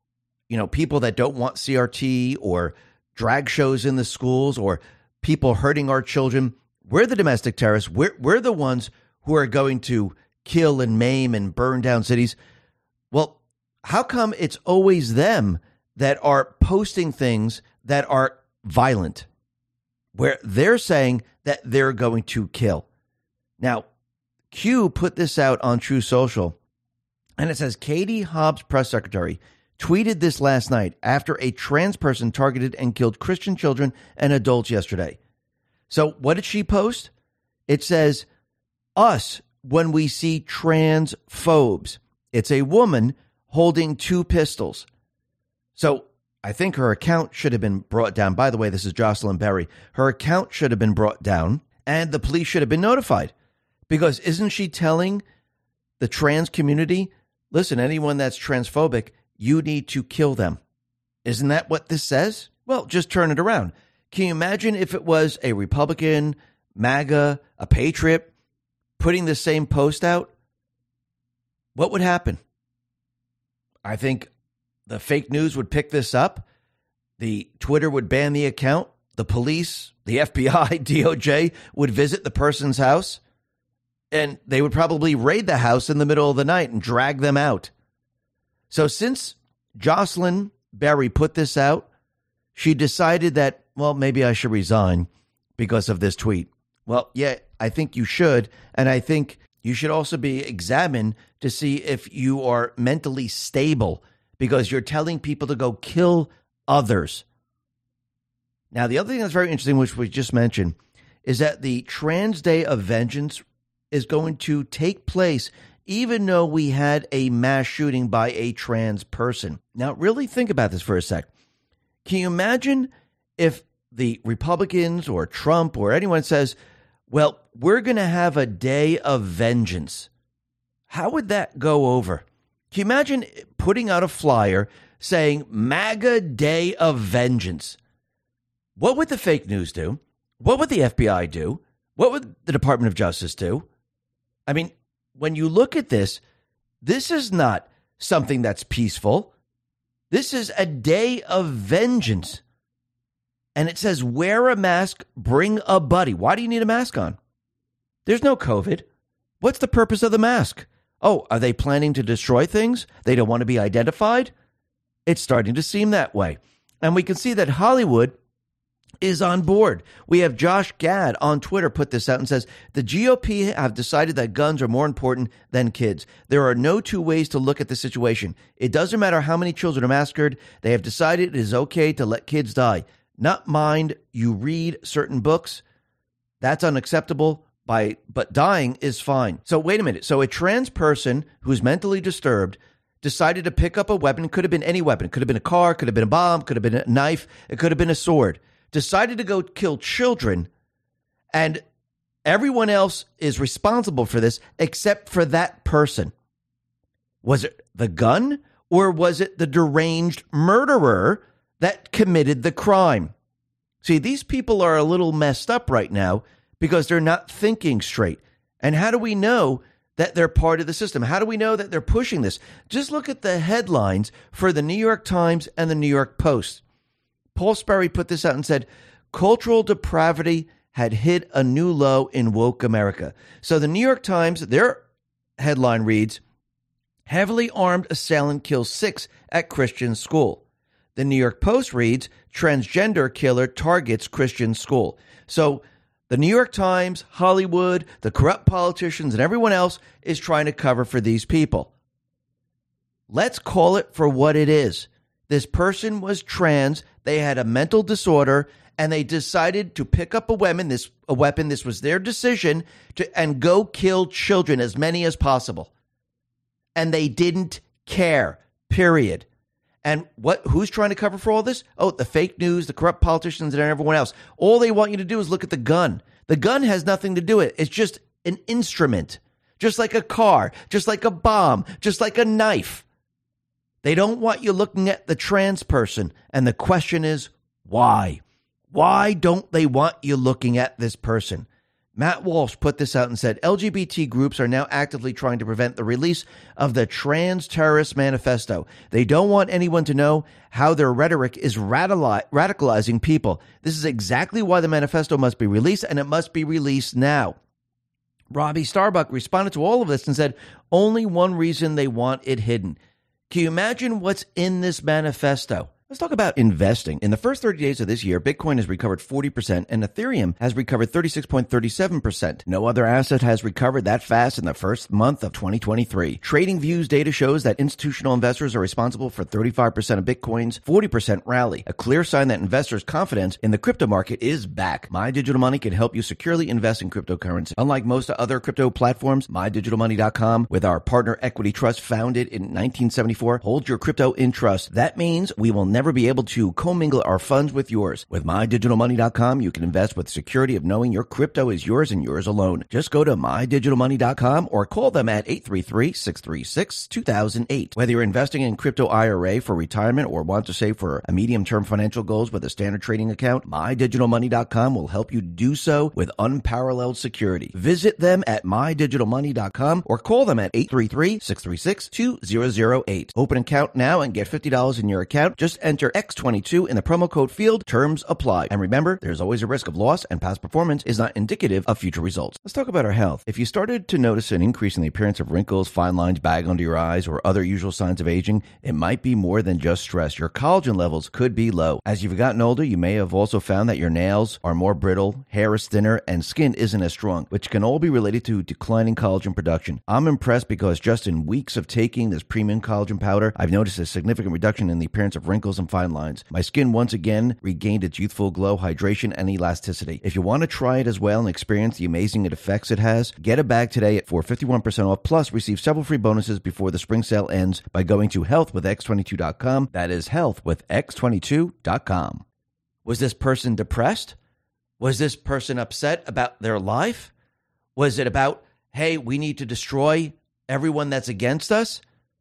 people that don't want CRT or drag shows in the schools or people hurting our children, we're the domestic terrorists. We're the ones who are going to kill and maim and burn down cities. Well, how come it's always them that are posting things that are violent, where they're saying that they're going to kill? Now, Q put this out on True Social, and it says Katie Hobbs, press secretary, tweeted this last night after a trans person targeted and killed Christian children and adults yesterday. So what did she post? It says, us when we see transphobes. It's a woman holding two pistols. So I think her account should have been brought down. By the way, this is Jocelyn Berry. Her account should have been brought down, and the police should have been notified. Because isn't she telling the trans community, listen, anyone that's transphobic, you need to kill them? Isn't that what this says? Well, just turn it around. Can you imagine if it was a Republican, MAGA, a patriot putting the same post out? What would happen? I think the fake news would pick this up. The Twitter would ban the account. The police, the FBI, DOJ would visit the person's house. And they would probably raid the house in the middle of the night and drag them out. So since Jocelyn Berry put this out, she decided that, well, maybe I should resign because of this tweet. Well, yeah, I think you should. And I think you should also be examined to see if you are mentally stable, because you're telling people to go kill others. Now, the other thing that's very interesting, which we just mentioned, is that the Trans Day of Vengeance is going to take place even though we had a mass shooting by a trans person. Now, really think about this for a sec. Can you imagine if the Republicans or Trump or anyone says, well, we're going to have a day of vengeance? How would that go over? Can you imagine putting out a flyer saying MAGA Day of Vengeance? What would the fake news do? What would the FBI do? What would the Department of Justice do? I mean, when you look at this, this is not something that's peaceful. This is a day of vengeance. And it says, wear a mask, bring a buddy. Why do you need a mask on? There's no COVID. What's the purpose of the mask? Oh, are they planning to destroy things? They don't want to be identified? It's starting to seem that way. And we can see that Hollywood is on board. We have Josh Gad on Twitter put this out and says, the GOP have decided that guns are more important than kids. There are no two ways to look at the situation. It doesn't matter how many children are massacred. They have decided it is okay to let kids die. Not mind you read certain books. That's unacceptable. But dying is fine. So wait a minute. So a trans person who's mentally disturbed decided to pick up a weapon. Could have been any weapon. Could have been a car. Could have been a bomb. Could have been a knife. It could have been a sword. Decided to go kill children, and everyone else is responsible for this except for that person. Was it the gun, or was it the deranged murderer that committed the crime? See, these people are a little messed up right now because they're not thinking straight. And how do we know that they're part of the system? How do we know that they're pushing this? Just look at the headlines for the New York Times and the New York Post. Paul Sperry put this out and said, cultural depravity had hit a new low in woke America. So the New York Times, their headline reads, heavily armed assailant kills 6 at Christian school. The New York Post reads, transgender killer targets Christian school. So the New York Times, Hollywood, the corrupt politicians, and everyone else is trying to cover for these people. Let's call it for what it is. This person was trans, they had a mental disorder, and they decided to pick up a weapon. This was their decision, and go kill children, as many as possible. And they didn't care, period. And who's trying to cover for all this? Oh, the fake news, the corrupt politicians, and everyone else. All they want you to do is look at the gun. The gun has nothing to do with it. It's just an instrument, just like a car, just like a bomb, just like a knife. They don't want you looking at the trans person. And the question is, why? Why don't they want you looking at this person? Matt Walsh put this out and said, LGBT groups are now actively trying to prevent the release of the Trans Terrorist Manifesto. They don't want anyone to know how their rhetoric is radicalizing people. This is exactly why the manifesto must be released, and it must be released now. Robbie Starbuck responded to all of this and said, only one reason they want it hidden. Can you imagine what's in this manifesto? Let's talk about investing. In the first 30 days of this year, Bitcoin has recovered 40% and Ethereum has recovered 36.37%. No other asset has recovered that fast in the first month of 2023. TradingView's data shows that institutional investors are responsible for 35% of Bitcoin's 40% rally, a clear sign that investors' confidence in the crypto market is back. MyDigitalMoney can help you securely invest in cryptocurrency. Unlike most other crypto platforms, MyDigitalMoney.com, with our partner Equity Trust founded in 1974, holds your crypto in trust. That means we will never be able to commingle our funds with yours. With MyDigitalMoney.com, you can invest with security of knowing your crypto is yours and yours alone. Just go to MyDigitalMoney.com or call them at 833-636-2008. Whether you're investing in crypto IRA for retirement or want to save for a medium-term financial goals with a standard trading account, MyDigitalMoney.com will help you do so with unparalleled security. Visit them at MyDigitalMoney.com or call them at 833-636-2008. Open an account now and get $50 in your account. Just enter X22 in the promo code field. Terms apply. And remember, there's always a risk of loss, and past performance is not indicative of future results. Let's talk about our health. If you started to notice an increase in the appearance of wrinkles, fine lines, bag under your eyes, or other usual signs of aging, it might be more than just stress. Your collagen levels could be low. As you've gotten older, you may have also found that your nails are more brittle, hair is thinner, and skin isn't as strong, which can all be related to declining collagen production. I'm impressed because just in weeks of taking this premium collagen powder, I've noticed a significant reduction in the appearance of wrinkles and fine lines. My skin once again regained its youthful glow, hydration, and elasticity. If you want to try it as well and experience the amazing effects it has, get a bag today for 51% off, plus receive several free bonuses before the spring sale ends by going to healthwithx22.com. That is healthwithx22.com. Was this person depressed? Was this person upset about their life? Was it about, hey, we need to destroy everyone that's against us?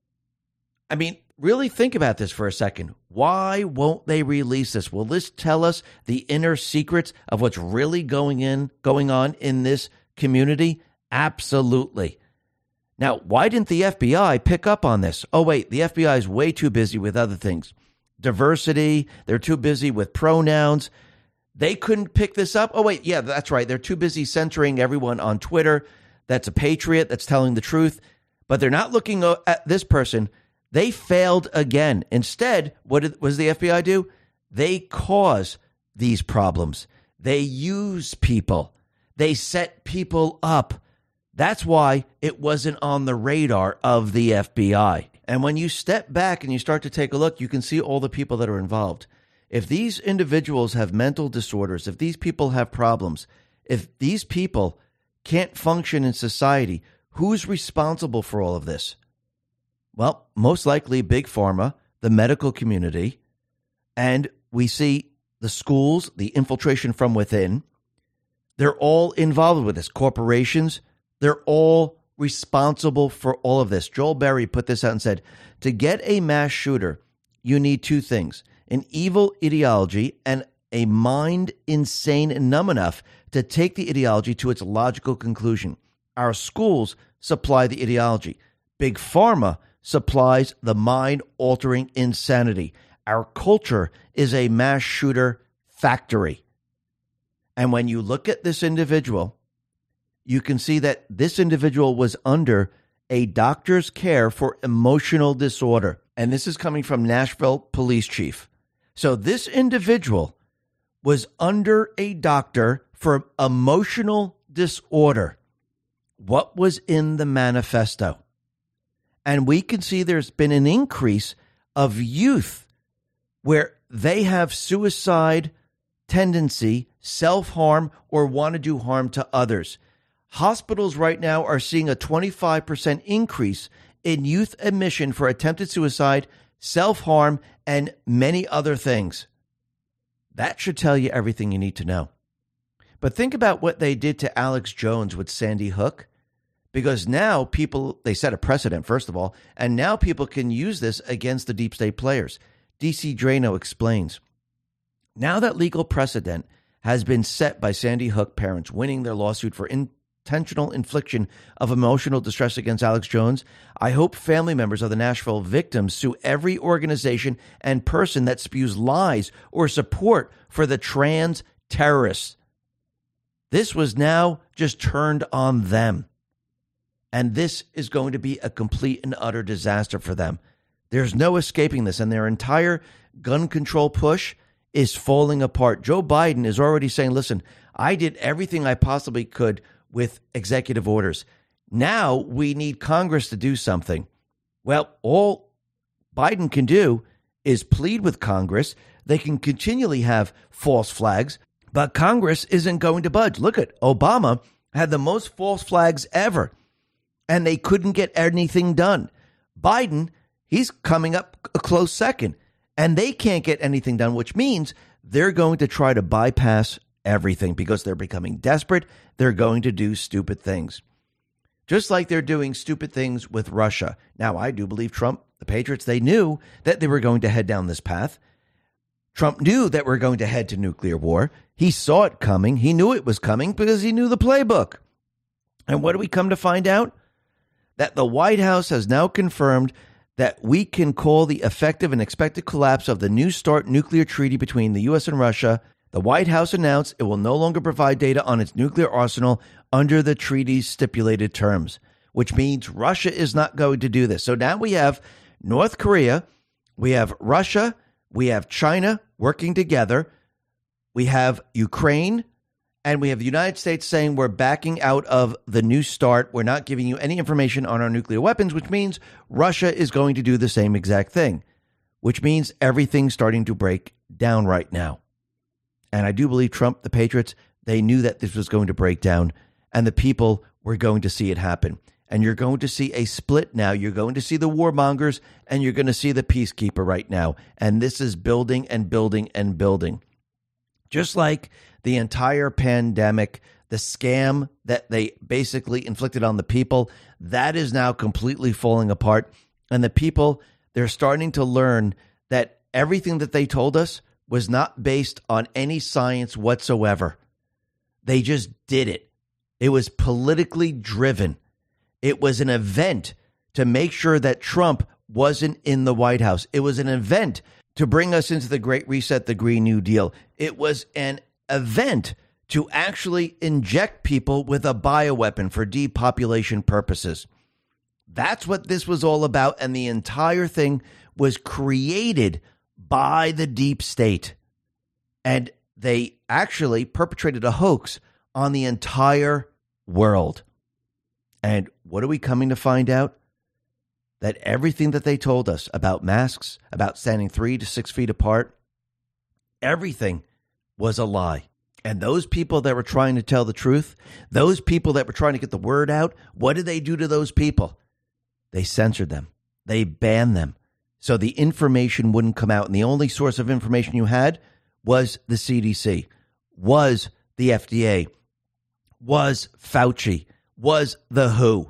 I mean, really think about this for a second. Why won't they release this? Will this tell us the inner secrets of what's really going on in this community? Absolutely. Now, why didn't the FBI pick up on this? Oh, wait, the FBI is way too busy with other things. Diversity, they're too busy with pronouns. They couldn't pick this up. Oh, wait, yeah, that's right. They're too busy censoring everyone on Twitter that's a patriot, that's telling the truth. But they're not looking at this person. They failed again. Instead, what does the FBI do? They cause these problems. They use people. They set people up. That's why it wasn't on the radar of the FBI. And when you step back and you start to take a look, you can see all the people that are involved. If these individuals have mental disorders, if these people have problems, if these people can't function in society, who's responsible for all of this? Well, most likely Big Pharma, the medical community, and we see the schools, the infiltration from within. They're all involved with this. Corporations, they're all responsible for all of this. Joel Berry put this out and said, to get a mass shooter, you need two things: an evil ideology and a mind insane and numb enough to take the ideology to its logical conclusion. Our schools supply the ideology. Big Pharma supplies the mind-altering insanity. Our culture is a mass shooter factory. And when you look at this individual, you can see that this individual was under a doctor's care for emotional disorder. And this is coming from Nashville Police Chief. So this individual was under a doctor for emotional disorder. What was in the manifesto? And we can see there's been an increase of youth where they have suicide tendency, self-harm, or want to do harm to others. Hospitals right now are seeing a 25% increase in youth admission for attempted suicide, self-harm, and many other things. That should tell you everything you need to know. But think about what they did to Alex Jones with Sandy Hook, because now people, they set a precedent, first of all, and now people can use this against the deep state players. DC Drano explains, now that legal precedent has been set by Sandy Hook parents winning their lawsuit for intentional infliction of emotional distress against Alex Jones, I hope family members of the Nashville victims sue every organization and person that spews lies or support for the trans terrorists. This was now just turned on them. And this is going to be a complete and utter disaster for them. There's no escaping this, and their entire gun control push is falling apart. Joe Biden is already saying, listen, I did everything I possibly could with executive orders. Now we need Congress to do something. Well, all Biden can do is plead with Congress. They can continually have false flags, but Congress isn't going to budge. Look at Obama had the most false flags ever, and they couldn't get anything done. Biden, he's coming up a close second, and they can't get anything done, which means they're going to try to bypass everything because they're becoming desperate. They're going to do stupid things, just like they're doing stupid things with Russia. Now, I do believe Trump, the Patriots, they knew that they were going to head down this path. Trump knew that we're going to head to nuclear war. He saw it coming. He knew it was coming because he knew the playbook. And what do we come to find out? That the White House has now confirmed that we can call the effective and expected collapse of the New START nuclear treaty between the U.S. and Russia. The White House announced it will no longer provide data on its nuclear arsenal under the treaty's stipulated terms, which means Russia is not going to do this. So now we have North Korea, we have Russia, we have China working together, we have Ukraine, and we have the United States saying we're backing out of the New START. We're not giving you any information on our nuclear weapons, which means Russia is going to do the same exact thing, which means everything's starting to break down right now. And I do believe Trump, the Patriots, they knew that this was going to break down, and the people were going to see it happen. And you're going to see a split now. You're going to see the warmongers, and you're going to see the peacekeeper right now. And this is building and building and building. Just like the entire pandemic, the scam that they basically inflicted on the people, that is now completely falling apart. And the people, they're starting to learn that everything that they told us was not based on any science whatsoever. They just did it. It was politically driven. It was an event to make sure that Trump wasn't in the White House. It was an event to bring us into the Great Reset, the Green New Deal. It was an event to actually inject people with a bioweapon for depopulation purposes. That's what this was all about, and the entire thing was created by the deep state. And they actually perpetrated a hoax on the entire world. And what are we coming to find out? That everything that they told us about masks, about standing 3 to 6 feet apart, everything was a lie. And those people that were trying to tell the truth, those people that were trying to get the word out, what did they do to those people? They censored them. They banned them. So the information wouldn't come out. And the only source of information you had was the CDC, was the FDA, was Fauci, was the WHO.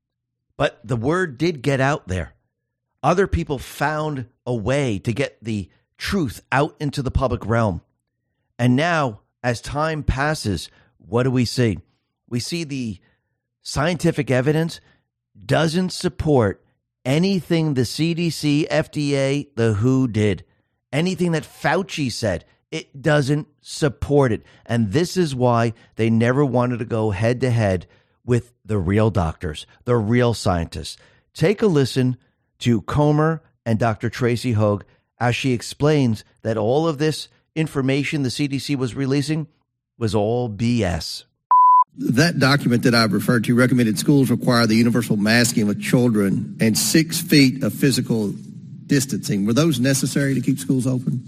But the word did get out there. Other people found a way to get the truth out into the public realm. And now, as time passes, what do we see? We see the scientific evidence doesn't support anything the CDC, FDA, the WHO did. Anything that Fauci said, It doesn't support it. And this is why they never wanted to go head to head with the real doctors, the real scientists. Take a listen to Comer and Dr. Tracy Hogue as she explains that all of this information the CDC was releasing was all BS. That document that I've referred to recommended schools require the universal masking of children and 6 feet of physical distancing. Were those necessary to keep schools open?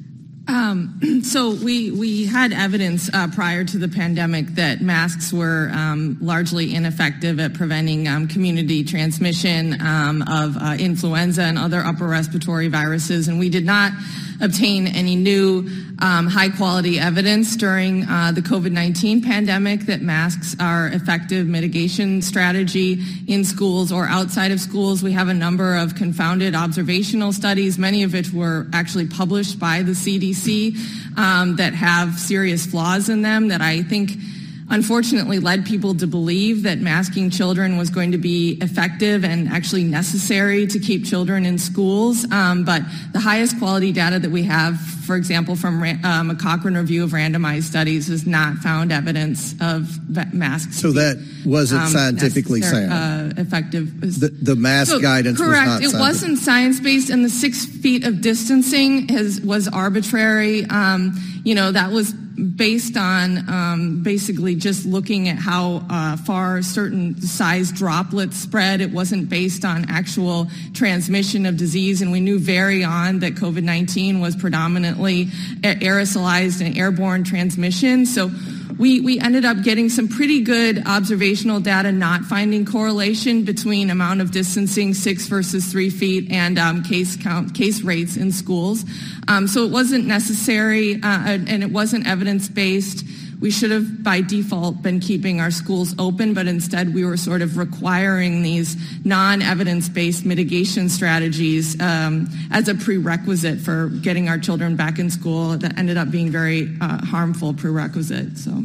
So we had evidence prior to the pandemic that masks were largely ineffective at preventing community transmission of influenza and other upper respiratory viruses, and we did not obtain any new high-quality evidence during the COVID-19 pandemic that masks are effective mitigation strategy in schools or outside of schools. We have a number of confounded observational studies, many of which were actually published by the CDC, that have serious flaws in them that I think unfortunately led people to believe that masking children was going to be effective and actually necessary to keep children in schools. But the highest quality data that we have, for example, from a Cochrane review of randomized studies, has not found evidence of masks. So that wasn't scientifically sound. Effective. The mask guidance was not correct. scientific. It wasn't science-based, and the 6 feet of distancing was arbitrary. That was based on basically just looking at how far certain size droplets spread. It wasn't based on actual transmission of disease, and we knew very on that COVID-19 was predominantly aerosolized and airborne transmission. So we ended up getting some pretty good observational data, not finding correlation between amount of distancing, 6 versus 3 feet, and case rates in schools. So it wasn't necessary, and it wasn't evidence-based. We should have, by default, been keeping our schools open, but instead we were sort of requiring these non-evidence-based mitigation strategies as a prerequisite for getting our children back in school. That ended up being very harmful prerequisite. So,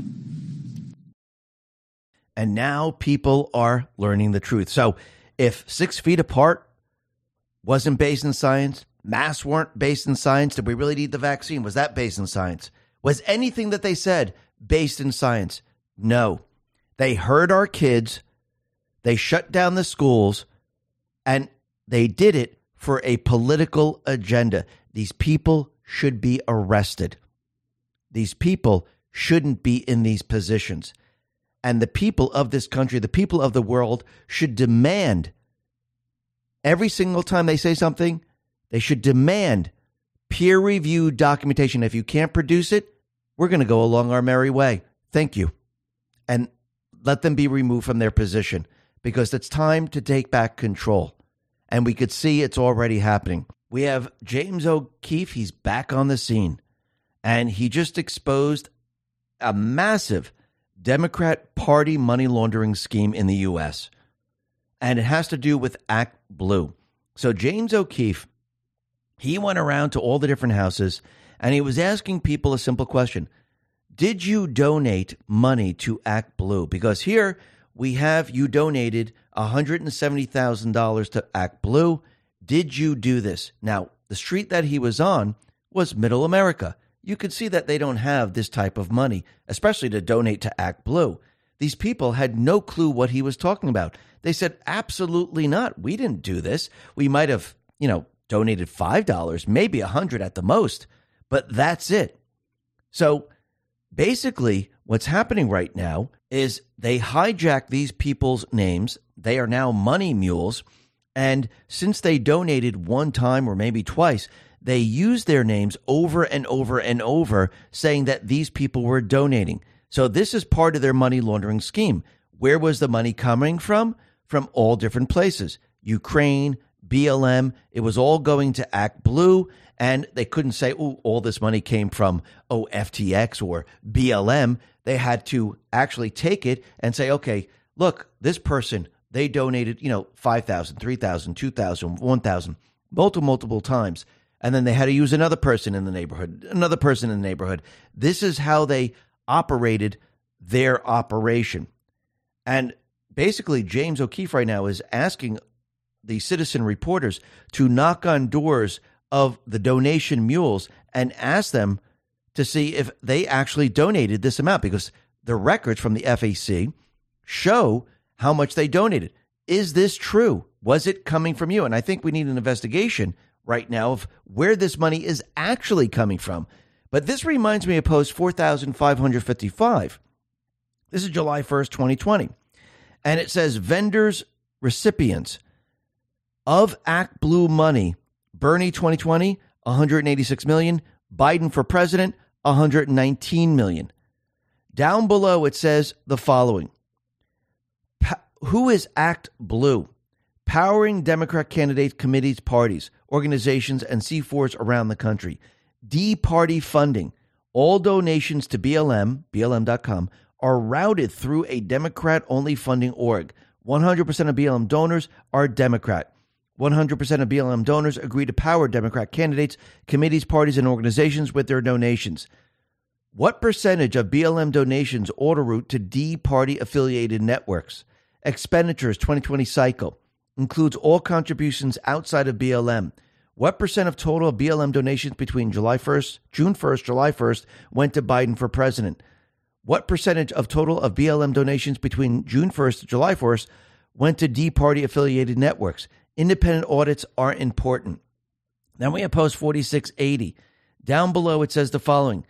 and now people are learning the truth. So if 6 feet apart wasn't based in science, masks weren't based in science, did we really need the vaccine? Was that based in science? Was anything that they said based in science? No. They heard our kids, they shut down the schools, and they did it for a political agenda. These people should be arrested. These people shouldn't be in these positions. And the people of this country, the people of the world, should demand, every single time they say something, they should demand peer-reviewed documentation. If you can't produce it, we're going to go along our merry way. Thank you. And let them be removed from their position, because it's time to take back control. And we could see it's already happening. We have James O'Keefe. He's back on the scene. And he just exposed a massive Democrat Party money laundering scheme in the U.S. And it has to do with Act Blue. So James O'Keefe, he went around to all the different houses and he was asking people a simple question. Did you donate money to Act Blue? Because here we have you donated $170,000 to Act Blue. Did you do this? Now, the street that he was on was Middle America. You could see that they don't have this type of money, especially to donate to Act Blue. These people had no clue what he was talking about. They said, absolutely not. We didn't do this. We might have, donated $5, maybe $100 at the most, but that's it. So basically what's happening right now is they hijack these people's names. They are now money mules. And since they donated one time or maybe twice, they use their names over and over and over, saying that these people were donating. So this is part of their money laundering scheme. Where was the money coming from? From all different places. Ukraine, BLM, it was all going to Act Blue, and they couldn't say, oh, all this money came from, FTX or BLM. They had to actually take it and say, okay, look, this person, they donated, $5,000, $3,000, $2,000, $1,000, multiple times. And then they had to use another person in the neighborhood, This is how they operated their operation. And basically, James O'Keefe right now is asking the citizen reporters to knock on doors of the donation mules and ask them to see if they actually donated this amount, because the records from the FEC show how much they donated. Is this true? Was it coming from you? And I think we need an investigation right now of where this money is actually coming from. But this reminds me of post 4,555. This is July 1st, 2020. And it says vendors, recipients of Act Blue money. Bernie 2020, 186 million. Biden for president, 119 million. Down below, it says the following. Who is Act Blue? Powering Democrat candidates, committees, parties, organizations, and C4s around the country. D-Party funding. All donations to BLM, BLM.com, are routed through a Democrat-only funding org. 100% of BLM donors are Democrat. 100% of BLM donors agree to power Democrat candidates, committees, parties, and organizations with their donations. What percentage of BLM donations auto route to D-Party affiliated networks? Expenditures 2020 cycle includes all contributions outside of BLM. What percent of total BLM donations between June 1st, July 1st went to Biden for president? What percentage of total of BLM donations between June 1st to July 1st went to D-Party affiliated networks? Independent audits are important. Then we have post 4680. Down below it says the following.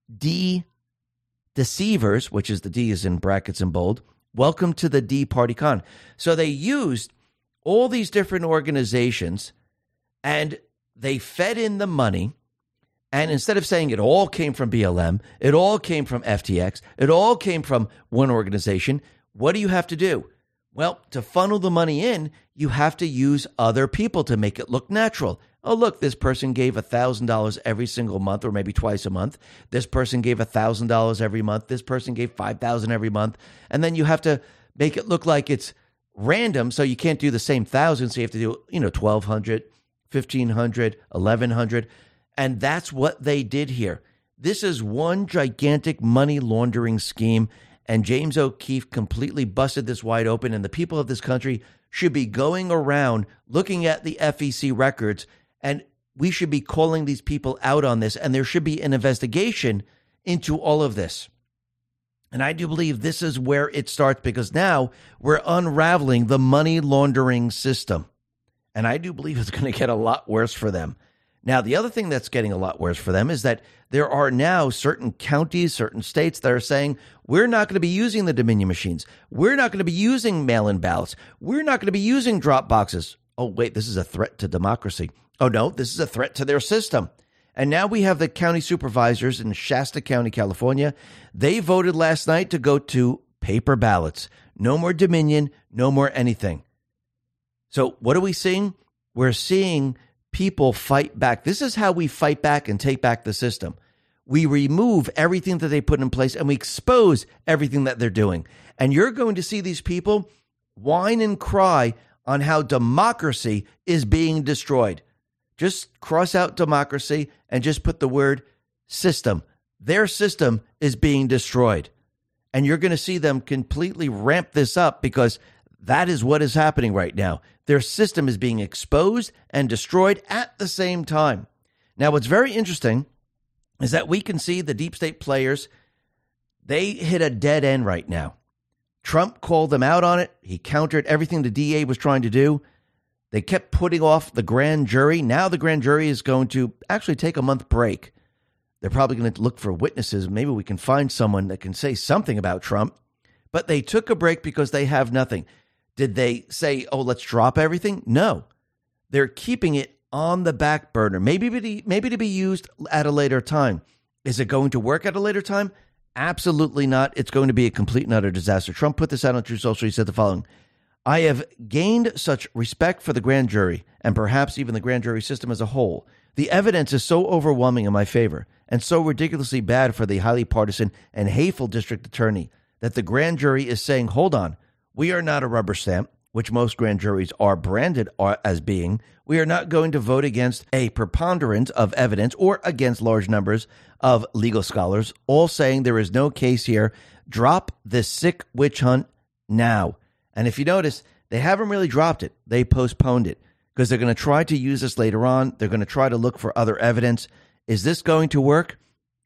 Deceivers, which is the D is in brackets in bold, welcome to the D-Party con. So they used all these different organizations and they fed in the money. And instead of saying it all came from BLM, it all came from FTX, it all came from one organization, what do you have to do? Well, to funnel the money in, you have to use other people to make it look natural. Oh, look, this person gave $1,000 every single month or maybe twice a month. This person gave $1,000 every month. This person gave $5,000 every month. And then you have to make it look like it's random, so you can't do the same thousand. So you have to do, 1,200, 1,500, 1,100. And that's what they did here. This is one gigantic money laundering scheme. And James O'Keefe completely busted this wide open. And the people of this country should be going around looking at the FEC records. And we should be calling these people out on this. And there should be an investigation into all of this. And I do believe this is where it starts, because now we're unraveling the money laundering system. And I do believe it's going to get a lot worse for them. Now, the other thing that's getting a lot worse for them is that there are now certain counties, certain states that are saying, we're not going to be using the Dominion machines. We're not going to be using mail-in ballots. We're not going to be using drop boxes. Oh, wait, this is a threat to democracy. Oh, no, this is a threat to their system. And now we have the county supervisors in Shasta County, California. They voted last night to go to paper ballots. No more Dominion, no more anything. So what are we seeing? We're seeing people fight back. This is how we fight back and take back the system. We remove everything that they put in place and we expose everything that they're doing. And you're going to see these people whine and cry on how democracy is being destroyed. Just cross out democracy and just put the word system. Their system is being destroyed. And you're going to see them completely ramp this up, because that is what is happening right now. Their system is being exposed and destroyed at the same time. Now, what's very interesting is that we can see the deep state players, they hit a dead end right now. Trump called them out on it. He countered everything the DA was trying to do. They kept putting off the grand jury. Now the grand jury is going to actually take a month break. They're probably going to look for witnesses. Maybe we can find someone that can say something about Trump. But they took a break because they have nothing. Did they say, oh, let's drop everything? No. They're keeping it on the back burner, maybe to be used at a later time. Is it going to work at a later time? Absolutely not. It's going to be a complete and utter disaster. Trump put this out on Truth Social. He said the following: I have gained such respect for the grand jury, and perhaps even the grand jury system as a whole. The evidence is so overwhelming in my favor and so ridiculously bad for the highly partisan and hateful district attorney that the grand jury is saying, hold on, we are not a rubber stamp, which most grand juries are branded as being. We are not going to vote against a preponderance of evidence or against large numbers of legal scholars, all saying there is no case here. Drop this sick witch hunt now. And if you notice, they haven't really dropped it. They postponed it because they're going to try to use this later on. They're going to try to look for other evidence. Is this going to work?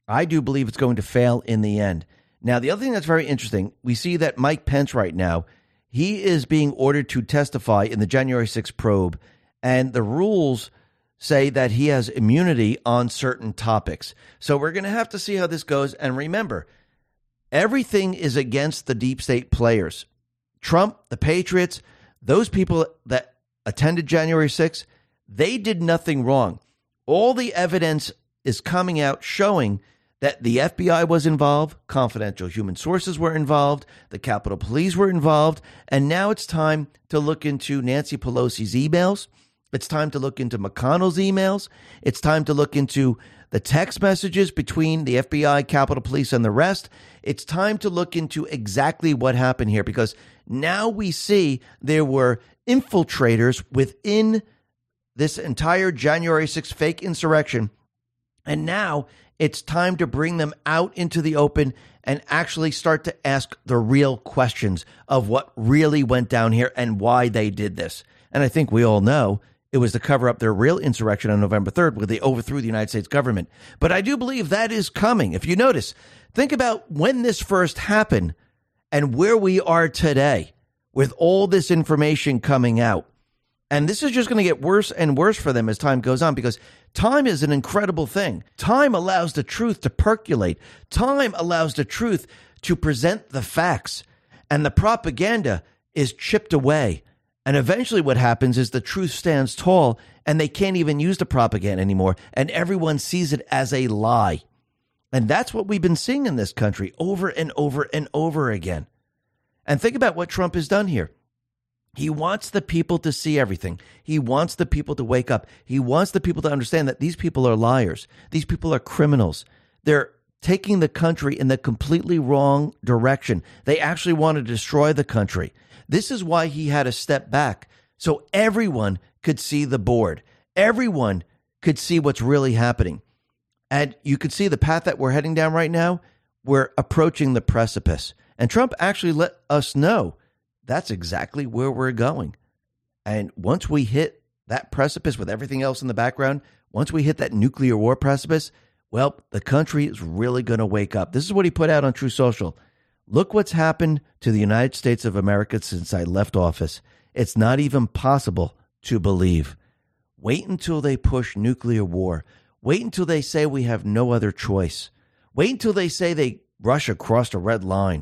I do believe it's going to fail in the end. Now, the other thing that's very interesting, we see that Mike Pence right now, he is being ordered to testify in the January 6th probe, and the rules say that he has immunity on certain topics. So we're going to have to see how this goes. And remember, everything is against the deep state players. Trump, the Patriots, those people that attended January 6th, they did nothing wrong. All the evidence is coming out showing that the FBI was involved, confidential human sources were involved, the Capitol Police were involved, and now it's time to look into Nancy Pelosi's emails. It's time to look into McConnell's emails. It's time to look into the text messages between the FBI, Capitol Police, and the rest. It's time to look into exactly what happened here, because now we see there were infiltrators within this entire January 6th fake insurrection. And now it's time to bring them out into the open and actually start to ask the real questions of what really went down here and why they did this. And I think we all know it was to cover up their real insurrection on November 3rd, where they overthrew the United States government. But I do believe that is coming. If you notice, think about when this first happened and where we are today with all this information coming out. And this is just going to get worse and worse for them as time goes on, because time is an incredible thing. Time allows the truth to percolate. Time allows the truth to present the facts. And the propaganda is chipped away. And eventually what happens is the truth stands tall and they can't even use the propaganda anymore. And everyone sees it as a lie. And that's what we've been seeing in this country over and over and over again. And think about what Trump has done here. He wants the people to see everything. He wants the people to wake up. He wants the people to understand that these people are liars. These people are criminals. They're taking the country in the completely wrong direction. They actually want to destroy the country. This is why he had to step back, so everyone could see the board. Everyone could see what's really happening. And you could see the path that we're heading down right now. We're approaching the precipice. And Trump actually let us know that's exactly where we're going. And once we hit that precipice with everything else in the background, once we hit that nuclear war precipice, well, the country is really going to wake up. This is what he put out on True Social. Look what's happened to the United States of America since I left office. It's not even possible to believe. Wait until they push nuclear war. Wait until they say we have no other choice. Wait until they say Russia crossed a red line.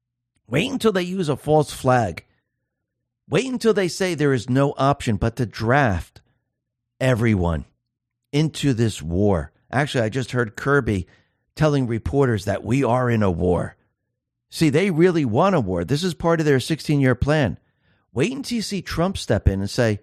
Wait until they use a false flag. Wait until they say there is no option but to draft everyone into this war. Actually, I just heard Kirby telling reporters that we are in a war. See, they really want a war. This is part of their 16-year plan. Wait until you see Trump step in and say,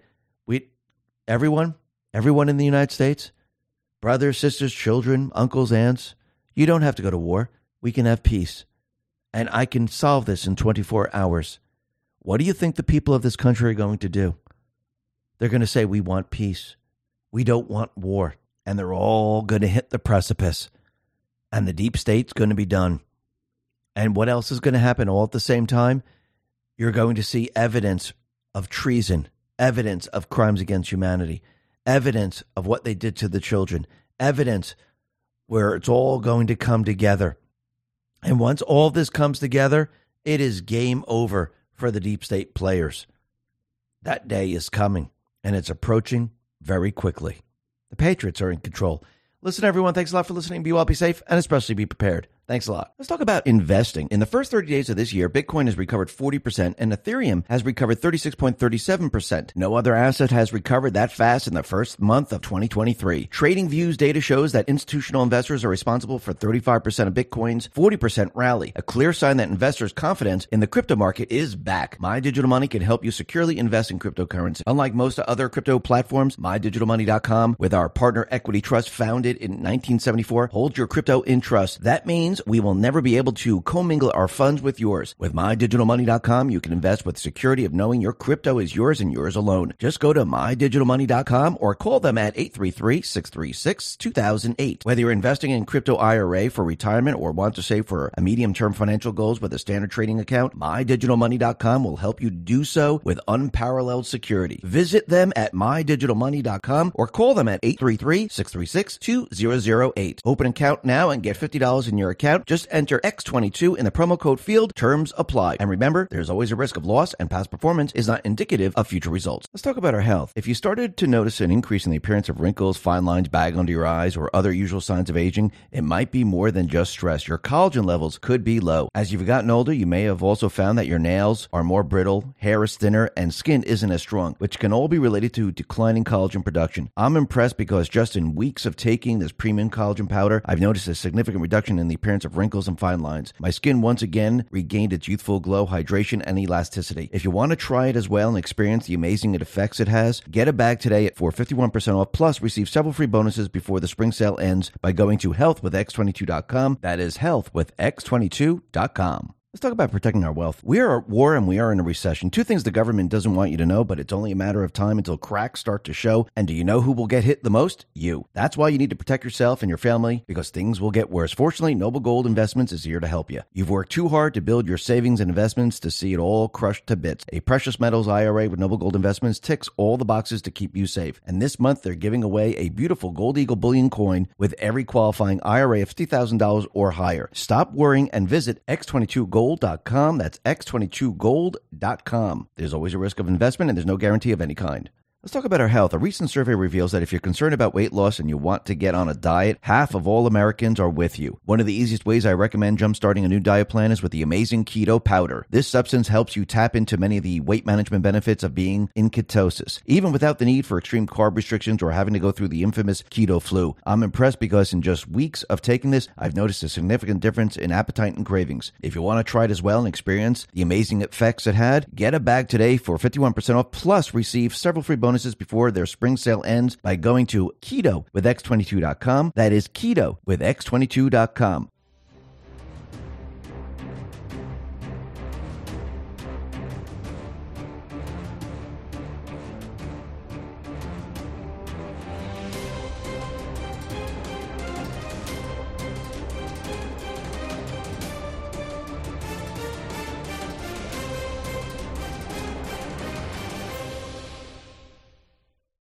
everyone in the United States, brothers, sisters, children, uncles, aunts, you don't have to go to war. We can have peace. And I can solve this in 24 hours. What do you think the people of this country are going to do? They're going to say, we want peace. We don't want war. And they're all going to hit the precipice. And the deep state's going to be done. And what else is going to happen all at the same time? You're going to see evidence of treason, evidence of crimes against humanity, evidence of what they did to the children, evidence where it's all going to come together. And once all this comes together, it is game over for the deep state players. That day is coming, and it's approaching very quickly. The Patriots are in control. Listen, everyone, thanks a lot for listening. Be well, be safe, and especially be prepared. Thanks a lot. Let's talk about investing. In the first 30 days of this year, Bitcoin has recovered 40% and Ethereum has recovered 36.37%. No other asset has recovered that fast in the first month of 2023. TradingView's data shows that institutional investors are responsible for 35% of Bitcoin's 40% rally, a clear sign that investors' confidence in the crypto market is back. My Digital Money can help you securely invest in cryptocurrency. Unlike most other crypto platforms, MyDigitalMoney.com, with our partner Equity Trust founded in 1974, holds your crypto in trust. That means means we will never be able to commingle our funds with yours. With MyDigitalMoney.com, you can invest with security of knowing your crypto is yours and yours alone. Just go to MyDigitalMoney.com or call them at 833-636-2008. Whether you're investing in crypto IRA for retirement or want to save for a medium-term financial goals with a standard trading account, MyDigitalMoney.com will help you do so with unparalleled security. Visit them at MyDigitalMoney.com or call them at 833-636-2008. Open an account now and get $50 in your account. Just enter X22 in the promo code field. Terms apply. And remember, there's always a risk of loss, and past performance is not indicative of future results. Let's talk about our health. If you started to notice an increase in the appearance of wrinkles, fine lines, bag under your eyes, or other usual signs of aging, it might be more than just stress. Your collagen levels could be low. As you've gotten older, you may have also found that your nails are more brittle, hair is thinner, and skin isn't as strong, which can all be related to declining collagen production. I'm impressed because just in weeks of taking this premium collagen powder, I've noticed a significant reduction in the appearance of wrinkles and fine lines. My skin once again regained its youthful glow, hydration, and elasticity. If you want to try it as well and experience the amazing effects it has, get a bag today for 51% off, plus receive several free bonuses before the spring sale ends by going to healthwithx22.com. That is healthwithx22.com. Let's talk about protecting our wealth. We are at war and we are in a recession. Two things the government doesn't want you to know, but it's only a matter of time until cracks start to show. And do you know who will get hit the most? You. That's why you need to protect yourself and your family, because things will get worse. Fortunately, Noble Gold Investments is here to help you. You've worked too hard to build your savings and investments to see it all crushed to bits. A precious metals IRA with Noble Gold Investments ticks all the boxes to keep you safe. And this month, they're giving away a beautiful Gold Eagle bullion coin with every qualifying IRA of $50,000 or higher. Stop worrying and visit X22Gold.com. That's X22Gold.com. There's always a risk of investment and there's no guarantee of any kind. Let's talk about our health. A recent survey reveals that if you're concerned about weight loss and you want to get on a diet, half of all Americans are with you. One of the easiest ways I recommend jumpstarting a new diet plan is with the amazing keto powder. This substance helps you tap into many of the weight management benefits of being in ketosis, even without the need for extreme carb restrictions or having to go through the infamous keto flu. I'm impressed because in just weeks of taking this, I've noticed a significant difference in appetite and cravings. If you want to try it as well and experience the amazing effects it had, get a bag today for 51% off, plus receive several free bonuses before their spring sale ends by going to KetoWithX22.com. That is KetoWithX22.com.